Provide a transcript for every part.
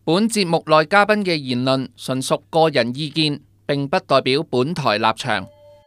本節目內嘉賓嘅言論純屬個人意見，並不代表本台立場。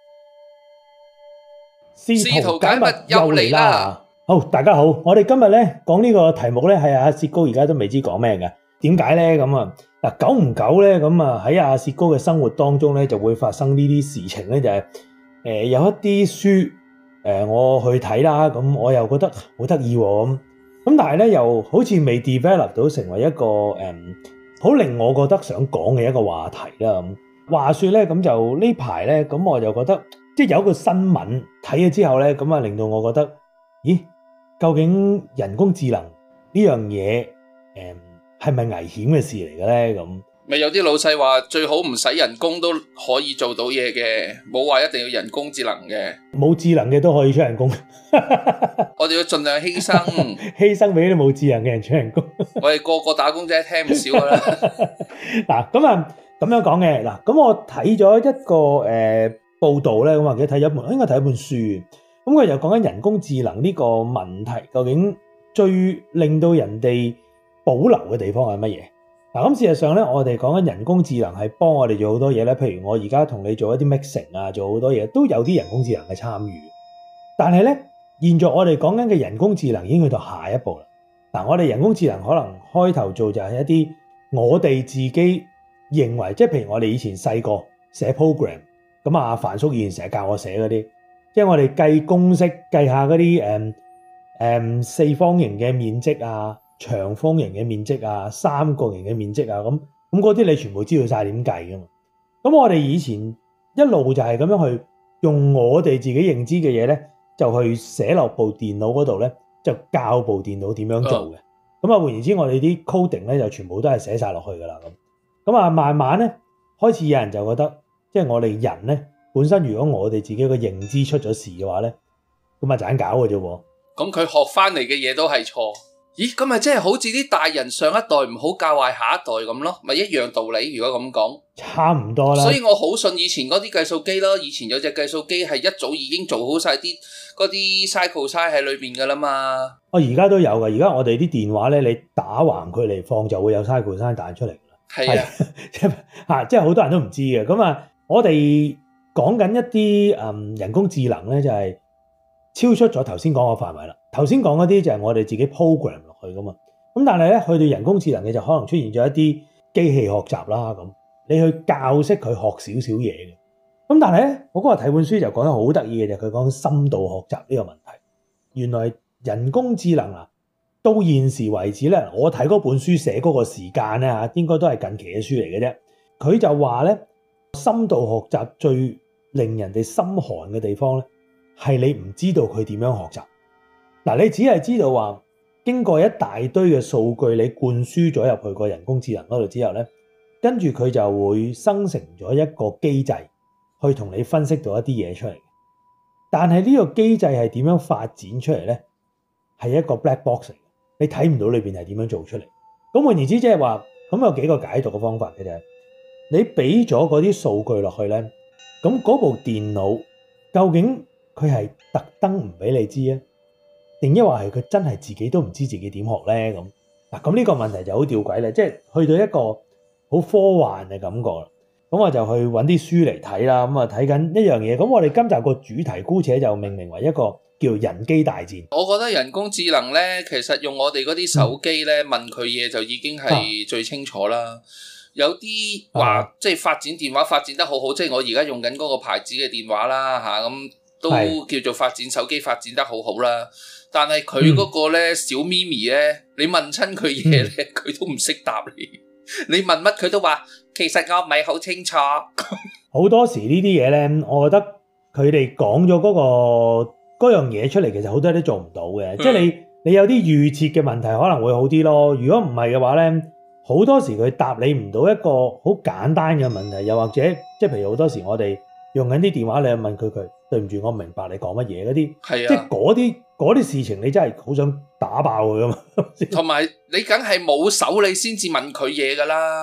試圖解密又嚟啦！好，大家好，我哋今日咧講呢個題目咧係阿薛高而家都未知講咩嘅，點解咧咁啊？嗱，久唔久咧咁啊喺阿薛高嘅生活當中咧就會發生呢啲事情咧，就係有一啲書我去睇啦，咁我又覺得好得意喎咁但係咧又好似未 develop 到成為一個好令我覺得想講嘅一個話題啦咁。話說咧咁就呢排咧咁我就覺得即係有一個新聞睇咗之後咧咁啊令到我覺得咦，究竟人工智能呢樣嘢係咪危險嘅事嚟嘅咧咁？ 咪有啲老細話最好唔使人工都可以做到嘢嘅，冇話一定要人工智能嘅， 冇智能嘅都可以出人工。 我哋要盡量犧牲， 犧牲俾啲冇智能嘅人出人工。 我哋個個打工仔聽唔少噶啦。 嗱咁啊咁樣講嘅嗱，咁我睇咗一個報道咧，咁或者睇咗應該睇一本書，咁佢就講緊人工智能呢個問題，究竟最令到人哋保留嘅地方係乜嘢？嗱咁事實上咧，我哋講緊人工智能係幫我哋做好多嘢咧，譬如我而家同你做一啲 mixing 啊，做好多嘢都有啲人工智能嘅參與。但係咧，現在我哋講緊嘅人工智能已經去到下一步啦。嗱，我哋人工智能可能開頭做就係一啲我哋自己認為，即係譬如我哋以前細個寫 program， 咁啊樊叔以前成日教我寫嗰啲，即係我哋計公式，計下嗰啲四方形嘅面積啊，長方形嘅面積啊，三角形嘅面積啊，咁嗰啲你全部知道晒點計噶嘛？咁我哋以前一路就係咁樣去用我哋自己認知嘅嘢咧，就去寫落部電腦嗰度咧，就教部電腦點樣做嘅。咁啊換言之，我哋啲 coding 咧就全部都係寫晒落去噶啦咁。咁啊慢慢咧開始有人就覺得，即係我哋人咧本身如果我哋自己個認知出咗事嘅話咧，咁啊盞搞嘅啫喎。 咁佢學翻嚟嘅嘢都係錯。咦，咁咪即係好似啲大人上一代唔好教壞下一代咁咯，咪一樣道理。如果咁講， 差唔多啦。 所以我好信以前嗰啲計數機咯，以前有隻計數機係一早已經做好晒啲嗰啲 cycle size 喺裏邊噶啦嘛。 而家都有噶，而家我哋啲電話咧，你打橫佢嚟放就會有 cycle size 彈出嚟。 係啊， 即係好多人都唔知嘅。咁啊，我哋講緊一啲人工智能咧，就係超出咗頭先講嘅範圍啦。頭先講嗰啲就係我哋自己 program 落去噶嘛。咁但係咧，去到人工智能嘅就可能出現咗一啲機器學習啦。咁你去教識佢學少少嘢嘅。咁但係咧，我嗰日睇本書就講得好得意嘅，就係佢講深度學習呢個問題。原來人工智能啊，到現時為止咧，我睇嗰本書寫嗰個時間咧嚇，應該都係近期嘅書嚟嘅啫。佢就話咧，深度學習最令人哋心寒嘅地方咧，係你唔知道佢點樣學習。嗱，你只係知道話，經過一大堆嘅數據，你灌輸咗入去個人工智能嗰度之後咧，跟住佢就會生成咗一個機制，去同你分析到一啲嘢出嚟。但係呢個機制係點樣發展出嚟咧？係一個 black box 嚟嘅，你睇唔到裏邊係點樣做出嚟。咁換言之，即係話，咁有幾個解讀嘅方法嘅啫。你俾咗嗰啲數據落去咧，咁嗰部電腦究竟佢係特登唔俾你知啊？定抑或係佢真係自己都唔知自己點學咧？咁嗱，咁呢個問題就好吊詭啦，即係去到一個好科幻嘅感覺啦。咁我就去揾啲書嚟睇啦。咁啊睇緊一樣嘢。咁我哋今集個主題姑且就命名為一個叫人機大戰。 我覺得人工智能咧，其實用我哋嗰啲手機咧問佢嘢就已經係最清楚啦。有啲話即係發展電話發展得好好，即係我而家用緊嗰個牌子嘅電話啦嚇，咁都叫做發展手機發展得好好啦。但係佢嗰個咧小咪咪咧，你問親佢嘢咧，佢都唔識答你。你問乜佢都話，其實我唔係好清楚。 好多時呢啲嘢咧，我覺得佢哋講咗嗰樣嘢出嚟，其實好多人都做唔到嘅。即係你有啲預設嘅問題可能會好啲咯。如果唔係嘅話咧，好多時佢答你唔到一個好簡單嘅問題，又或者即係譬如好多時我哋用緊啲電話，你問佢，對唔住，我唔明白你講乜嘢嗰啲，即係嗰啲事情，你真係好想打爆佢噶嘛。 同埋你梗係冇手，你先至問佢嘢噶啦。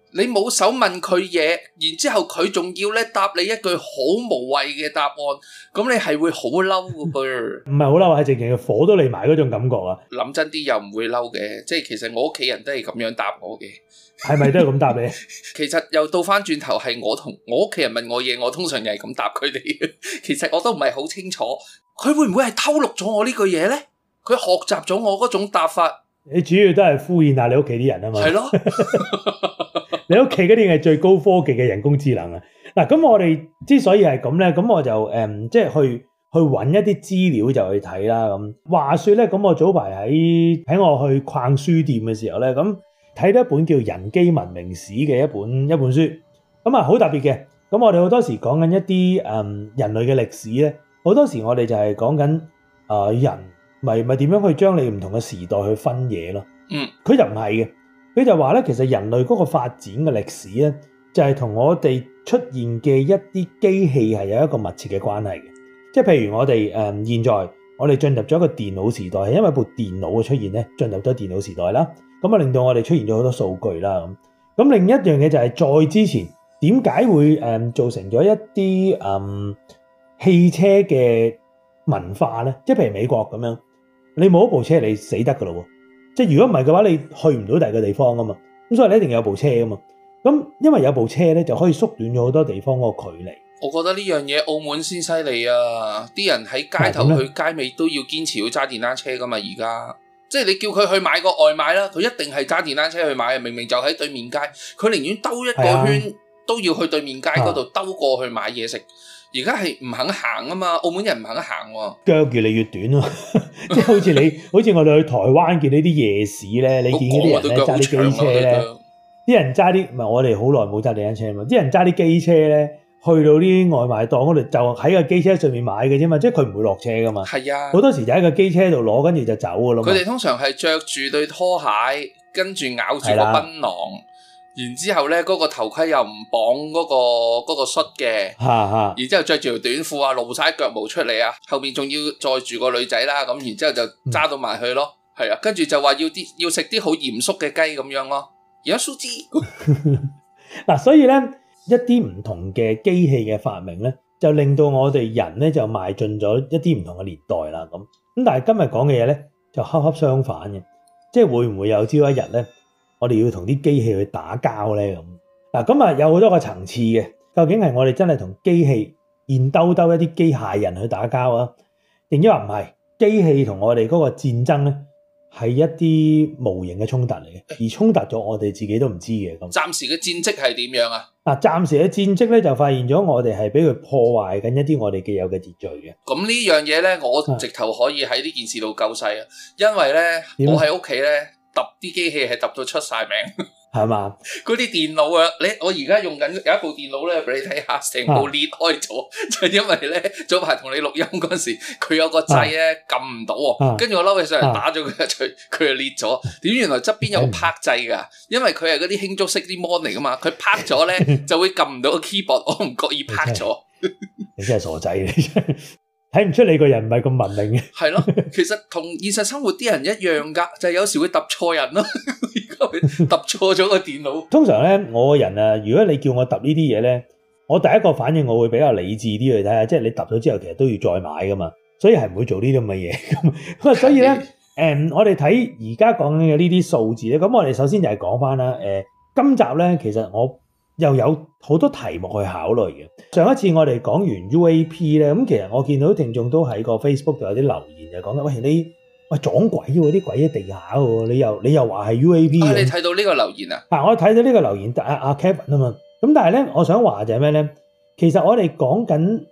你冇手問佢嘢，然之後佢仲要咧答你一句好無謂嘅答案，咁你係會好嬲㗎噃。 唔係好嬲，係直情火都嚟埋嗰種感覺啊！ 諗真啲又唔會嬲嘅，即係其實我屋企人都係咁樣答我嘅。 係咪都係咁答你？ 其實又倒翻轉頭係我同我屋企人問我嘢，我通常又係咁答佢哋嘅。其實我都唔係好清楚，佢會唔會係偷錄咗我呢句嘢咧？佢學習咗我嗰種答法。 你主要都係敷衍下你屋企啲人啊嘛。 係咯。 你屋企嗰啲係最高科技嘅人工智能啊！嗱，咁我哋之所以係咁咧，咁我就即係去揾一啲資料就去睇啦。咁話說咧，咁我早排喺我去逛書店嘅時候咧，咁睇到一本叫《人機文明史》嘅一本書，咁啊好特別嘅。咁我哋好多時講緊一啲人類嘅歷史咧，好多時我哋就係講緊人咪點樣去將你唔同嘅時代去分嘢咯。佢就唔係嘅。佢就話咧，其實人類嗰個發展嘅歷史咧，就係同我哋出現嘅一啲機器係有一個密切嘅關係嘅。即係譬如我哋現在我哋進入咗一個電腦時代，係因為部電腦嘅出現咧，進入咗電腦時代啦。咁啊令到我哋出現咗好多數據啦。咁另一樣嘢就係再之前點解會造成咗一啲汽車嘅文化咧？即係譬如美國咁樣，你冇一部車你死得噶咯喎！即係如果唔係嘅話，你去唔到第二個地方啊嘛。咁所以你一定要有部車啊嘛。咁因為有部車咧，就可以縮短咗好多地方嗰個距離。 我覺得呢樣嘢澳門先犀利啊！啲人喺街頭去街尾都要堅持要揸電單車噶嘛。而家即係你叫佢去買個外賣啦，佢一定係揸電單車去買。明明就喺對面街，佢寧願兜一個圈都要去對面街嗰度兜過去買嘢食。而家係唔肯行啊嘛，澳門人唔肯行喎， 腳越嚟越短咯。即係好似我哋去台灣見呢啲夜市咧，你見嗰啲人咧揸啲機車咧，啲人揸啲唔係我哋好耐冇揸電單車啊嘛，啲人揸啲機車咧，去到啲外賣檔嗰度就喺個機車上面買嘅啫嘛，即係佢唔會落車噶嘛。係啊，好多時就喺個機車度攞，跟住就走噶啦嘛。佢哋通常係着住對拖鞋，跟住咬住個檳榔。然之後咧，嗰個頭盔又唔綁嗰個恤嘅，然之後着住條短褲啊，露晒腳毛出嚟啊，後面仲要載住個女仔啦，咁然之後就揸到埋去咯，係啊，跟住就話要食啲好嚴肅嘅雞咁樣咯，而家蘇芝嗱，所以咧一啲唔同嘅機器嘅發明咧，就令到我哋人咧就邁進咗一啲唔同嘅年代啦，咁但係今日講嘅嘢咧就恰恰相反嘅，即係會唔會有朝一日咧？我哋要同啲機器去打交咧咁嗱，咁啊有好多個層次嘅，究竟係我哋真係同機器現兜兜一啲機械人去打交啊，定抑或唔係機器同我哋嗰個戰爭咧係一啲無形嘅衝突嚟嘅，而衝突咗我哋自己都唔知嘅咁。 暫時嘅戰績係點樣啊？ 嗱，暫時嘅戰績咧就發現咗我哋係俾佢破壞緊一啲我哋既有嘅秩序嘅。 咁呢樣嘢咧，我直頭可以喺呢件事度救世啊，因為咧我喺屋企咧。揼啲機器係揼到出晒名，係嘛？嗰啲電腦啊，我而家用緊有一部電腦咧，俾你睇下，成部裂開咗，就因為咧早排同你錄音嗰時，佢有個掣咧撳唔到喎，跟住我嬲起上嚟打咗佢一錘，佢就裂咗。點原來側邊有個拍掣㗎，因為佢係嗰啲輕觸式啲 mon 嚟㗎嘛，佢拍咗咧就會撳唔到個 keyboard，我唔覺意拍咗。 你真係傻仔嚟！睇唔出你個人唔係咁文明嘅。 係咯，其實同現實生活啲人一樣噶，就係有時會揼錯人咯。而家會揼錯咗個電腦。通常咧，我個人啊，如果你叫我揼呢啲嘢咧，我第一個反應我會比較理智啲去睇下，即係你揼咗之後，其實都要再買噶嘛，所以係唔會做呢啲咁嘅嘢。咁所以咧，我哋睇而家講緊嘅呢啲數字咧，咁我哋首先就係講翻啦。今集咧，其實我又有好多題目去考慮嘅。上一次我哋講完 UAP 咧，咁其實我見到聽眾都喺個 Facebook 度有啲留言就講緊，喂撞鬼喎，啲鬼喺地下喎，你又話係 UAP。你睇到呢個留言啊？我睇到呢個留言，阿 Kevin 啊嘛。咁但係咧，我想話就係咩咧？其實我哋講緊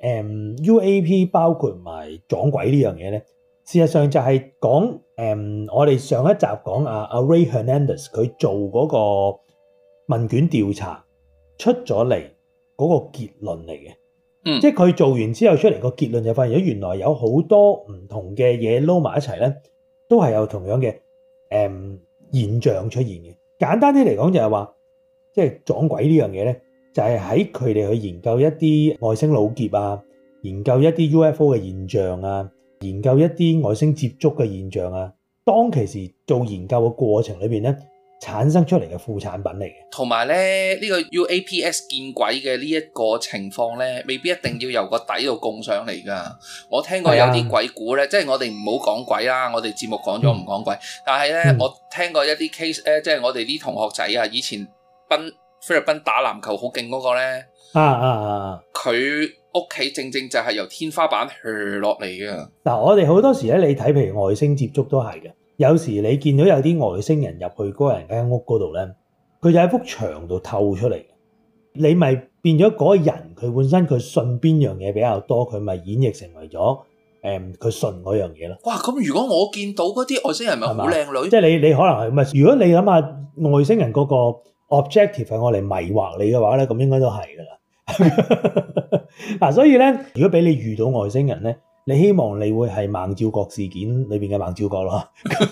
UAP 包括埋撞鬼呢樣嘢咧，事實上就係講我哋上一集講阿 Ray Hernandez 佢做嗰個問卷調查出咗嚟嗰個結論嚟嘅，即係佢做完之後出嚟個結論就發現咗原來有好多唔同嘅嘢撈埋一齊咧，都係有同樣嘅現象出現嘅。簡單啲嚟講就係話，即係撞鬼呢樣嘢咧，就係喺佢哋去研究一啲外星老劫啊，研究一啲 UFO 嘅現象啊，研究一啲外星接觸嘅現象啊。當其時做研究嘅過程裏邊咧， 產生出嚟嘅副產品嚟嘅。 同埋咧，呢個 UAPS 見鬼嘅呢一個情況咧，未必一定要由個底度供上嚟㗎。我聽過有啲鬼故咧，即係我哋唔好講鬼啦，我哋節目講咗唔講鬼。但係咧，我聽過一啲 case 咧，即係我哋啲同學仔啊，以前菲律賓打籃球好勁嗰個咧，佢屋企正就係由天花板落嚟嘅。 嗱，我哋好多時咧，你睇譬如外星接觸都係嘅。有時你見到有啲外星人入去嗰個人間屋嗰度咧，佢就喺幅牆度透出嚟。你咪變咗嗰個人，佢本身佢信邊樣嘢比較多，佢咪演繹成為咗佢信嗰樣嘢咯。 哇！咁如果我見到嗰啲外星人咪好靚女？ 即係你可能係咪？如果你諗下外星人嗰個 objective 係我嚟迷惑你嘅話咧，咁應該都係㗎啦。嗱，所以咧，如果俾你遇到外星人咧，你希望你會係孟照國事件裏邊嘅孟照國咯。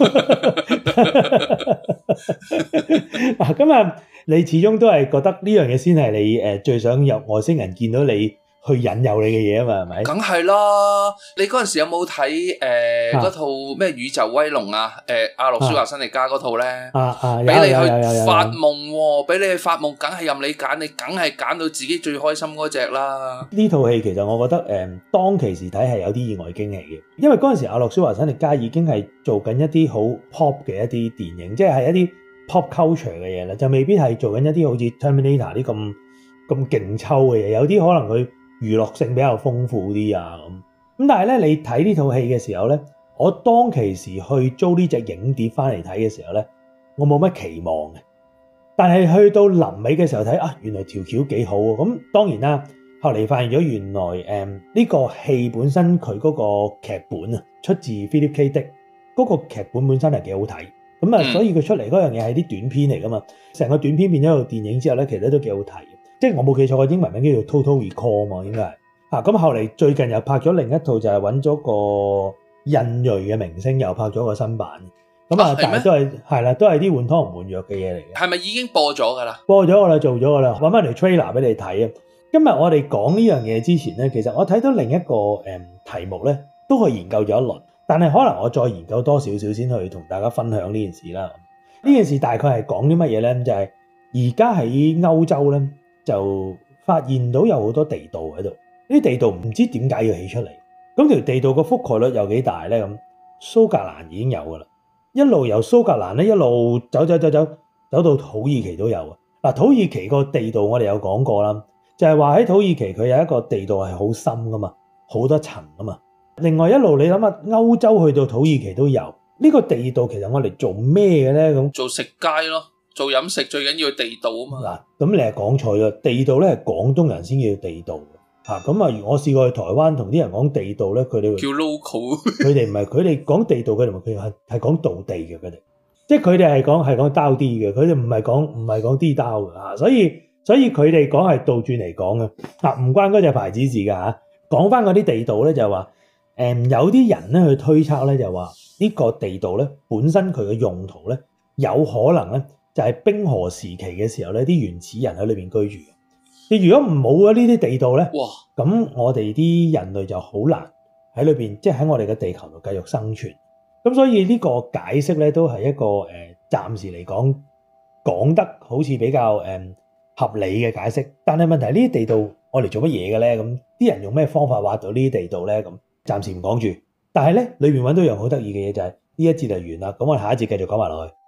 嗱，咁啊，你始終都係覺得呢樣嘢先係你最想有外星人見到你去引誘你嘅嘢啊嘛，係咪？ 梗係啦！你嗰陣時有冇睇嗰套咩宇宙威龍啊？阿諾舒華辛力加嗰套咧，俾你去發夢喎，俾你去發夢，梗係任你揀，你梗係揀到自己最開心嗰隻啦。呢套戲其實我覺得當其時睇係有啲意外驚喜嘅，因為嗰陣時阿諾舒華辛力加已經係做緊一啲好 pop 嘅一啲電影，即係一啲 pop culture 嘅嘢啦，就未必係做緊一啲好似 Terminator 啲咁勁抽嘅嘢，有啲可能佢娛樂性比較豐富啲啊咁，但係咧你睇呢套戲嘅時候咧，我當其時去租呢隻影碟翻嚟睇嘅時候咧，我冇乜期望嘅。但係去到臨尾嘅時候睇啊，原來條橋幾好喎。咁當然啦，後嚟發現咗原來呢個戲本身佢嗰個劇本啊，出自 Philip K. Dick 嗰個劇本本身係幾好睇。咁啊，所以佢出嚟嗰樣嘢係啲短片嚟噶嘛，成個短片變咗套電影之後咧，其實都幾好睇。即係我冇記錯個英文名叫做 Total Recall 嘛，應該係咁後嚟最近又拍咗另一套，就係揾咗個印裔嘅明星又拍咗個新版。咁啊，但係係啦，都係啲換湯唔換藥嘅嘢嚟嘅。 係咪已經播咗㗎啦？ 播咗㗎啦，做咗㗎啦，揾翻條 trailer 俾你睇啊！今日我哋講呢樣嘢之前咧，其實我睇到另一個題目咧，都去研究咗一輪，但係可能我再研究多少少先去同大家分享呢件事啦。呢件事大概係講啲乜嘢咧？就係而家喺歐洲咧，就發現到有好多地道喺度，呢啲地道唔知點解要起出嚟。咁條地道個覆蓋率有幾大咧？咁蘇格蘭已經有㗎啦，一路由蘇格蘭咧一路走到土耳其都有啊。嗱，土耳其個地道我哋有講過啦，就係話喺土耳其佢有一個地道係好深噶嘛，好多層噶嘛。另外一路你諗下，歐洲去到土耳其都有呢個地道，其實我哋做咩嘅咧？咁做食街咯。做飲食最緊要地道啊嘛。 嗱，咁你係講錯咗，地道咧係廣東人先叫地道嚇。咁啊，我試過去台灣同啲人講地道咧，佢哋叫 local， 佢哋唔係，佢哋講地道，佢哋係講道地嘅，佢哋即係佢哋係講刀啲嘅，佢哋唔係講啲刀嘅嚇。所以佢哋講係倒轉嚟講嘅嚇，唔關嗰隻牌子事㗎嚇。講翻嗰啲地道咧就係話有啲人咧去推測咧就話呢個地道咧本身佢嘅用途咧有可能咧。就係冰河時期嘅時候咧，啲原始人喺裏邊居住。你如果唔冇咗呢啲地道咧，咁我哋啲人類就好難喺裏邊，即係喺我哋嘅地球度繼續生存。咁所以呢個解釋咧，都係一個暫時嚟講得好似比較合理嘅解釋。但係問題呢啲地道我哋做乜嘢嘅咧？咁啲人用咩方法挖到呢啲地道咧？咁暫時唔講住。但係咧，裏邊揾到樣好得意嘅嘢就係呢一節就完啦。咁我哋下一節繼續講埋落去。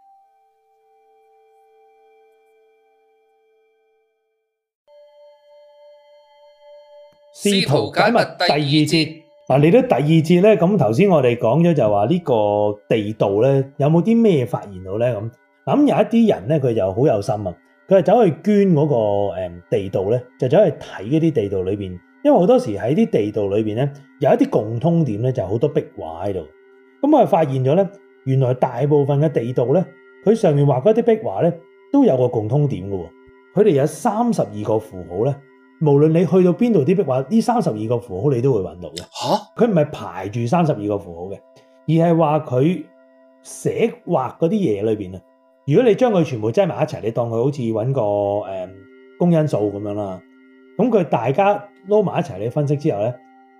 試圖解密第二節嗱，嚟到第二節咧，咁頭先我哋講咗就話呢個地道咧有冇啲咩發現到咧？咁有一啲人咧佢就好有心啊，佢係走去捐嗰個地道咧，就走去睇嗰啲地道裏邊，因為好多時喺啲地道裏邊咧有一啲共通點咧，就好多壁畫喺度。咁我哋發現咗咧，原來大部分嘅地道咧，佢上面畫嗰啲壁畫咧都有個共通點嘅喎，佢哋有32個符號咧。無論你去到邊度啲壁畫，呢32個符號你都會揾到嘅。佢唔係排住32個符號嘅，而係話佢寫畫嗰啲嘢裏邊啊。如果你將佢全部擠埋一齊，你當佢好似揾個公因數咁樣啦。咁佢大家撈埋一齊，你分析之後咧，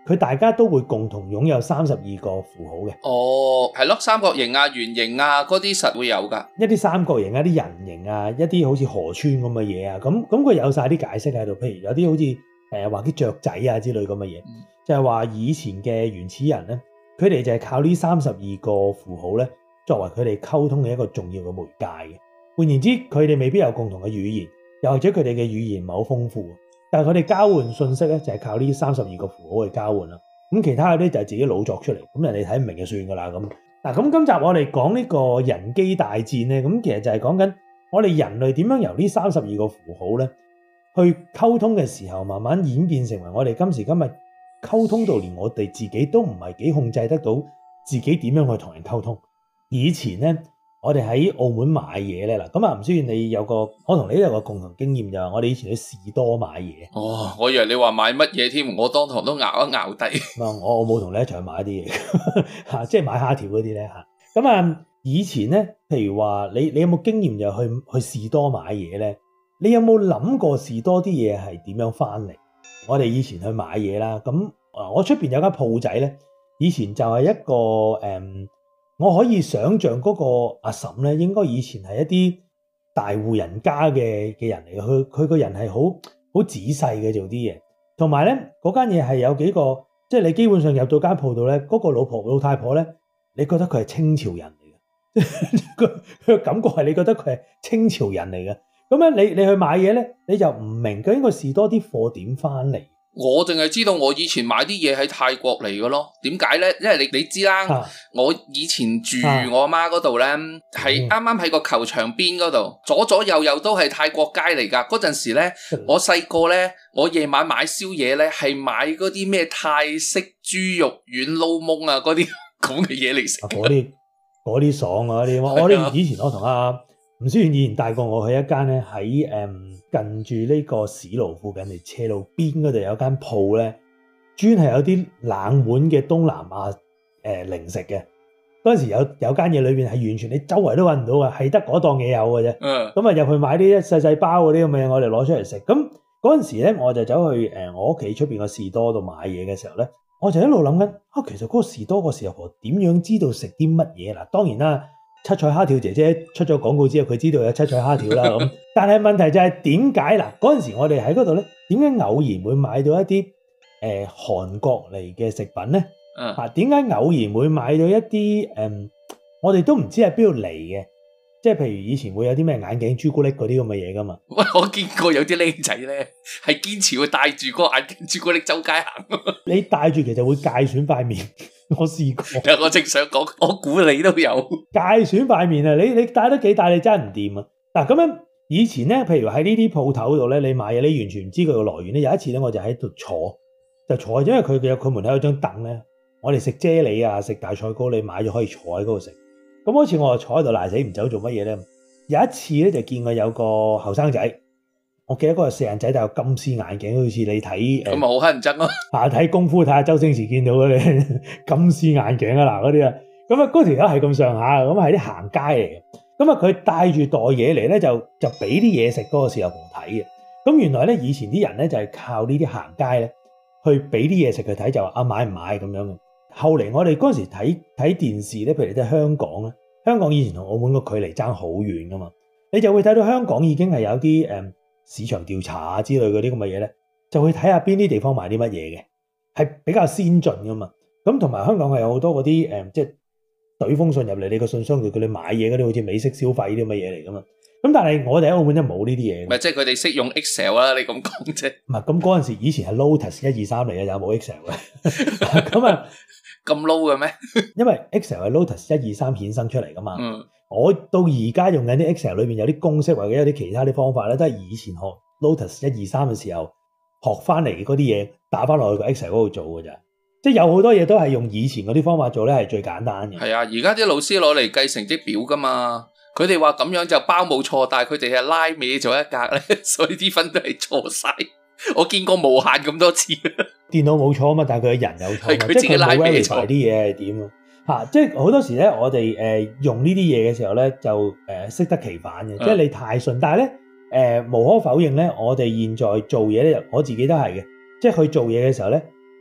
佢大家都會共同擁有32個符號嘅。 哦，係咯，三角形啊、圓形啊嗰啲實會有㗎。 一啲三角形啊、啲人形啊、一啲好似河川咁嘅嘢啊，咁佢有晒啲解釋喺度。譬如有啲好似話啲雀仔啊之類咁嘅嘢，就係話以前嘅原始人咧，佢哋就係靠呢32個符號咧，作為佢哋溝通嘅一個重要嘅媒介嘅。換言之，佢哋未必有共同嘅語言，又或者佢哋嘅語言唔係好豐富，但係佢哋交換信息咧就係靠呢32個符號去交換啦。咁其他嗰啲就係自己老作出嚟，咁人哋睇唔明就算噶啦咁。嗱，咁今集我哋講呢個人機大戰咧，咁其實就係講緊我哋人類點樣由呢32個符號咧去溝通嘅時候，慢慢演變成為我哋今時今日溝通到連我哋自己都唔係幾控制得到自己點樣去同人溝通。以前咧，我哋喺澳門買嘢咧，嗱咁啊，吳思遠你有個，我同你都有個共同經驗就係，我哋以前去士多買嘢。哦， 我以為你話買乜嘢添，我當堂都咬一咬低。 我冇同你一齊去買啲嘢嚇，即係買蝦條嗰啲咧嚇。咁啊，以前咧，譬如話你有冇經驗就去士多買嘢咧？你有冇諗過士多啲嘢係點樣翻嚟？我哋以前去買嘢啦，咁我出邊有間鋪仔咧，以前就係一個我可以想像嗰個阿嬸咧，應該以前係一啲大戶人家嘅人嚟嘅。佢個人係好仔細嘅做啲嘢，同埋咧嗰間嘢係有幾個，即係你基本上入到間鋪度咧，嗰個老太婆咧，你覺得佢係清朝人嚟嘅，佢嘅感覺係你覺得佢係清朝人嚟嘅。咁樣你去買嘢咧，你就唔明究竟個士多啲貨點翻嚟。 我淨係知道我以前買啲嘢喺泰國嚟嘅咯，點解咧？因為你知啦，我以前住我阿媽嗰度咧，係啱啱喺個球場邊嗰度，左右都係泰國街嚟噶。嗰陣時咧，我細個咧，我夜晚買宵夜咧，係買嗰啲咩泰式豬肉丸撈檬啊，嗰啲咁嘅嘢嚟食。 嗰啲爽啊！我哋以前我同吳思遠以前帶過我去一間咧，喺近住呢個市路附近嚟斜路邊嗰度有間鋪咧，專係有啲冷門嘅東南亞零食嘅。嗰陣時有間嘢裏邊係完全你周圍都揾唔到嘅，係得嗰檔嘢有嘅啫。咁啊入去買啲細包嗰啲咁嘅嘢，我哋攞出嚟食。咁嗰陣時咧，我就走去我屋企出邊個士多度買嘢嘅時候咧，我就一路諗緊其實嗰個士多個士婆點樣知道食啲乜嘢嗱？當然啦。七彩蝦條姐姐出咗廣告之後，佢知道有七彩蝦條啦咁。但係問題就係點解嗱？嗰陣時我哋喺嗰度咧，點解偶然會買到一啲韓國嚟嘅食品咧？點解偶然會買到一啲我哋都唔知係邊度嚟嘅？即係譬如以前會有啲咩眼鏡朱古力嗰啲咁嘅嘢噶嘛？ 喂，我見過有啲僆仔咧係堅持會戴住嗰個眼鏡朱古力周街行。 你戴住其實會界損塊面。我試過， 我正想講，我估你都有界損塊面啊！你戴得幾大，你真係唔掂啊！嗱，咁樣以前咧，譬如喺呢啲鋪頭度咧，你買嘢，你完全唔知佢個來源咧。有一次咧，我就喺度坐，因為佢門口有張凳咧，我哋食啫喱啊，食大菜糕，你買咗可以坐喺嗰度食。咁嗰次我就坐喺度賴死唔走，做乜嘢咧？有一次咧，就見過有個後生仔。我記得嗰個四眼仔戴個金絲眼鏡，好似你睇咁咪好乞人憎咯。 睇功夫睇下周星馳見到嗰啲金絲眼鏡啊嗱嗰啲啊，咁啊嗰條友係咁上下，咁係啲行街嚟嘅。咁啊佢帶住袋嘢嚟咧，就俾啲嘢食嗰個士婆睇嘅。咁原來咧以前啲人咧就係靠呢啲行街咧去俾啲嘢食佢睇，就話買唔買咁樣嘅。後嚟我哋嗰陣時睇電視咧，譬如你睇香港咧，香港以前同澳門個距離爭好遠噶嘛，你就會睇到香港已經係有啲市場調查啊之類嗰啲咁嘅嘢咧，就去睇下邊啲地方買啲乜嘢嘅，係比較先進噶嘛。咁同埋香港係有好多嗰啲即係懟封信入嚟你個信箱度，叫你買嘢嗰啲，好似美式消費啲咁嘅嘢嚟噶嘛。咁但係我哋喺澳門就冇呢啲嘢。 唔係即係佢哋識用 Excel 啦，你咁講啫。 唔係咁嗰陣時，以前係 Lotus 123嚟嘅，有冇 Excel 嘅？咁啊咁 low 嘅咩？因為 Excel 係 Lotus 123衍生出嚟噶嘛。我到而家用緊啲 Excel 裏邊有啲公式或者有啲其他啲方法咧，都係以前學 Lotus 123嘅時候學翻嚟嗰啲嘢打翻落去個 Excel 嗰度做嘅咋。即係有好多嘢都係用以前嗰啲方法做咧，係最簡單嘅。 係啊，而家啲老師攞嚟計成績表噶嘛，佢哋話咁樣就包冇錯，但係佢哋係拉歪咗一格咧，所以啲分都係錯晒。我見過無限咁多次。電腦冇錯啊嘛，但係佢嘅人有錯， 佢自己拉歪錯啲嘢係點啊？即係好多時咧，我哋用呢啲嘢嘅時候咧，就適得其反嘅。即係你太順，但係咧無可否認咧，我哋現在做嘢咧，我自己都係嘅。即係去做嘢嘅時候咧，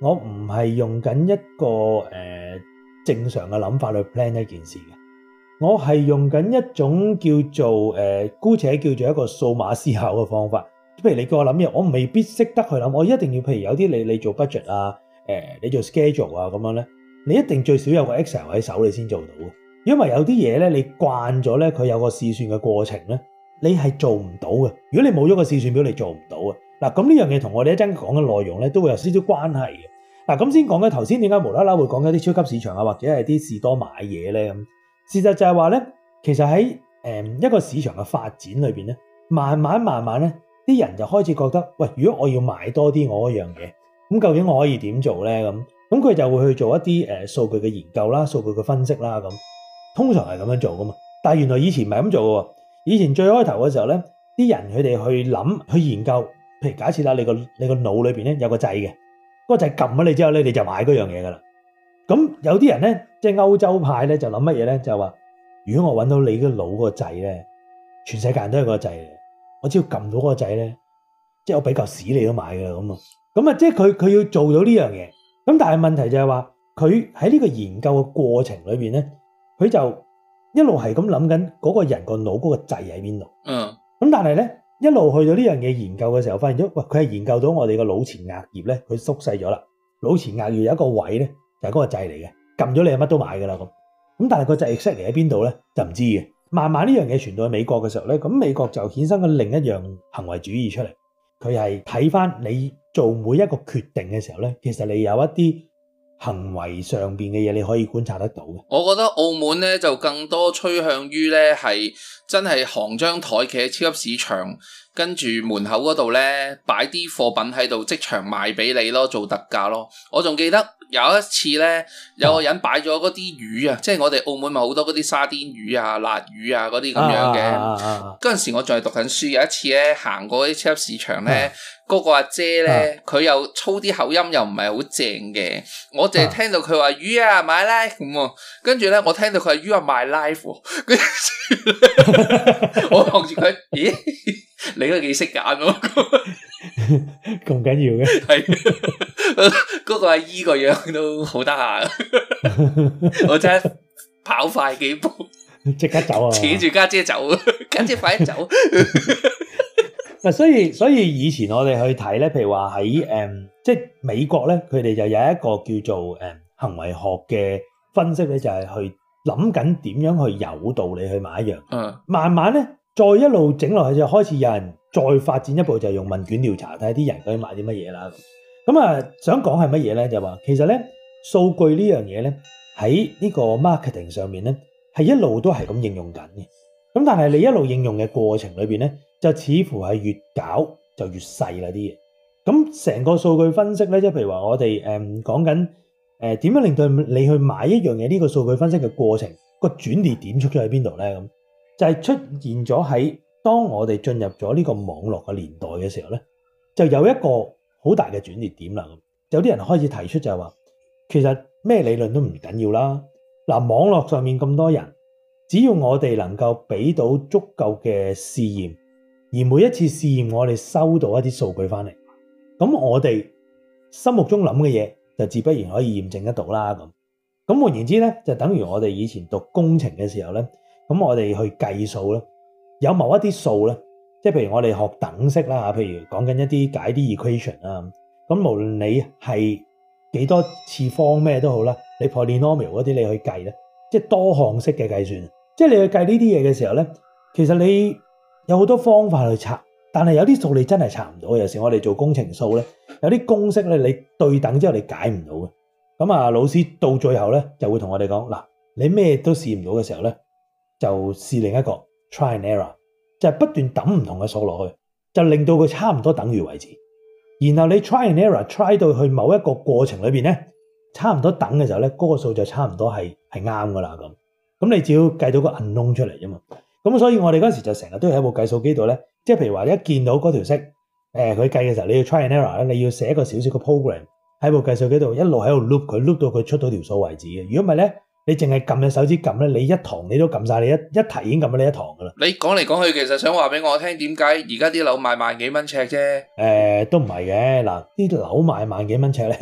我唔係用緊一個正常嘅諗法去 plan 一件事嘅，我係用緊一種叫做姑且叫做一個數碼思考嘅方法。譬如你叫我諗嘢，我未必識得去諗，我一定要譬如有啲你做 budget 啊，你做 schedule 啊咁樣咧，你一定最少有個 Excel 喺手你先做到嘅。因為有啲嘢咧，你慣咗咧，佢有個試算嘅過程咧，你係做唔到嘅。如果你冇咗個試算表，你做唔到嘅。嗱，咁呢樣嘢同我哋一陣講嘅內容咧，都會有少少關係嘅。嗱，咁先講嘅頭先點解無啦啦會講一啲超級市場啊，或者係啲士多買嘢咧咁？事實就係話咧，其實喺一個市場嘅發展裏邊咧，慢慢咧，啲人就開始覺得，喂，如果我要買多啲我嗰樣嘢，咁究竟我可以點做咧？咁佢就會去做一啲數據嘅研究啦、數據嘅分析啦咁。通常係咁樣做噶嘛，但係原來以前唔係咁做嘅喎。以前最開頭嘅時候咧，啲人佢哋去諗去研究，譬如假設啦，你個腦裏邊咧有個掣嘅，嗰個掣撳咗你之後咧，你就買嗰樣嘢噶啦。咁有啲人咧，即係歐洲派咧，就諗乜嘢咧？就話如果我揾到你個腦個掣咧，全世界人都係個掣嚟，我只要撳到嗰個掣咧，即係我俾嚿屎你都買噶啦咁啊。咁啊，即係佢要做到呢樣嘢。咁但係問題就係話，佢喺呢個研究嘅過程裏邊咧。佢就一路係咁諗緊嗰個人個腦嗰個掣喺邊度。咁但係咧一路去到呢樣嘢研究嘅時候，發現咗，喂，佢係研究到我哋個腦前額葉咧，佢縮細咗啦。腦前額葉有一個位咧，就係嗰個掣嚟嘅，撳咗你係乜都買噶啦咁。咁但係個掣 exactly 喺邊度咧，就唔知嘅。慢慢呢樣嘢傳到去美國嘅時候咧，咁美國就衍生咗另一樣行為主義出嚟。佢係睇翻你做每一個決定嘅時候咧，其實你有一啲行為上邊嘅嘢你可以觀察得到嘅。 我覺得澳門咧就更多趨向於咧係真係行張台企喺超級市場，跟住門口嗰度咧擺啲貨品喺度即場賣俾你咯，做特價咯。我仲記得有一次咧，有個人擺咗嗰啲魚啊，即係我哋澳門咪好多嗰啲沙甸魚啊、辣魚啊嗰啲咁樣嘅。嗰陣時我仲係讀緊書，有一次咧行過啲超級市場咧。嗰個阿姐咧，佢又粗啲口音，又唔係好正嘅。我淨係聽到佢話魚啊買 life 咁喎，跟住咧我聽到佢話魚啊賣 life 喎，跟住我望住佢，咦？你都幾識揀喎？ 咁緊要嘅？ 係嗰個阿姨個樣都好得閒，我真係跑快幾步， 即刻走啊！ 扯住家姐走，家姐快啲走。 所以以前我哋去睇咧，譬如話喺即係美國咧，佢哋就有一個叫做行為學嘅分析咧，就係去諗緊點樣去誘導你去買一樣。慢慢咧，再一路整落去就開始有人再發展一步，就係用問卷調查睇下啲人究竟買啲乜嘢啦。咁啊，想講係乜嘢咧？就話其實咧，數據呢樣嘢咧喺呢個 marketing 上面咧係一路都係咁應用緊嘅。咁但係你一路應用嘅過程裏邊咧，就似乎係越搞就越細啦啲嘢。咁成個數據分析咧，即係譬如話我哋講緊點樣令到你去買一樣嘢，呢個數據分析嘅過程個轉捩點出咗喺邊度咧？咁就係出現咗喺當我哋進入咗呢個網絡嘅年代嘅時候咧，就有一個好大嘅轉捩點啦。有啲人開始提出就係話，其實咩理論都唔緊要啦。嗱，網絡上面咁多人，只要我哋能夠俾到足夠嘅試驗，而每一次試驗我哋收到一啲數據翻嚟，咁我哋心目中諗嘅嘢就自不然可以驗證得到啦。咁換言之咧，就等於我哋以前讀工程嘅時候咧，咁我哋去計數咧，有某一啲數咧，即係譬如我哋學等式啦，譬如講緊一啲解啲 equation 啦，咁無論你係幾多次方咩都好啦，你 polynomial 嗰啲你去計咧，即係多項式嘅計算。即係你去計呢啲嘢嘅時候咧，其實你有好多方法去拆，但係有啲數你真係拆唔到。有時我哋做工程數咧，有啲公式咧，你對等之後你解唔到嘅。咁啊，老師到最後咧就會同我哋講，嗱，你咩都試唔到嘅時候咧，就試另一個 try and error，就係不斷揼唔同嘅數落去，就令到佢差唔多等於為止。然後你 try and error try 到去某一個過程裏邊咧，差唔多等嘅時候咧，嗰個數就差唔多係啱噶啦咁。咁你只要計到個 unknown 出嚟啫嘛，咁所以我哋嗰時就成日都喺部計數機度咧，即係譬如話一見到嗰條式，佢計嘅時候你要 try and error 咧，你要寫一個少少嘅 program 喺部計數機度一路喺度 loop 到佢出到條數為止嘅。如果唔係咧，你淨係撳隻手指撳咧，你一堂你都撳晒，你一題已經撳咗你一堂噶啦。 你講嚟講去，其實想話俾我聽，點解而家啲樓賣萬幾蚊尺啫？ 都唔係嘅，嗱，啲樓賣萬幾蚊尺咧，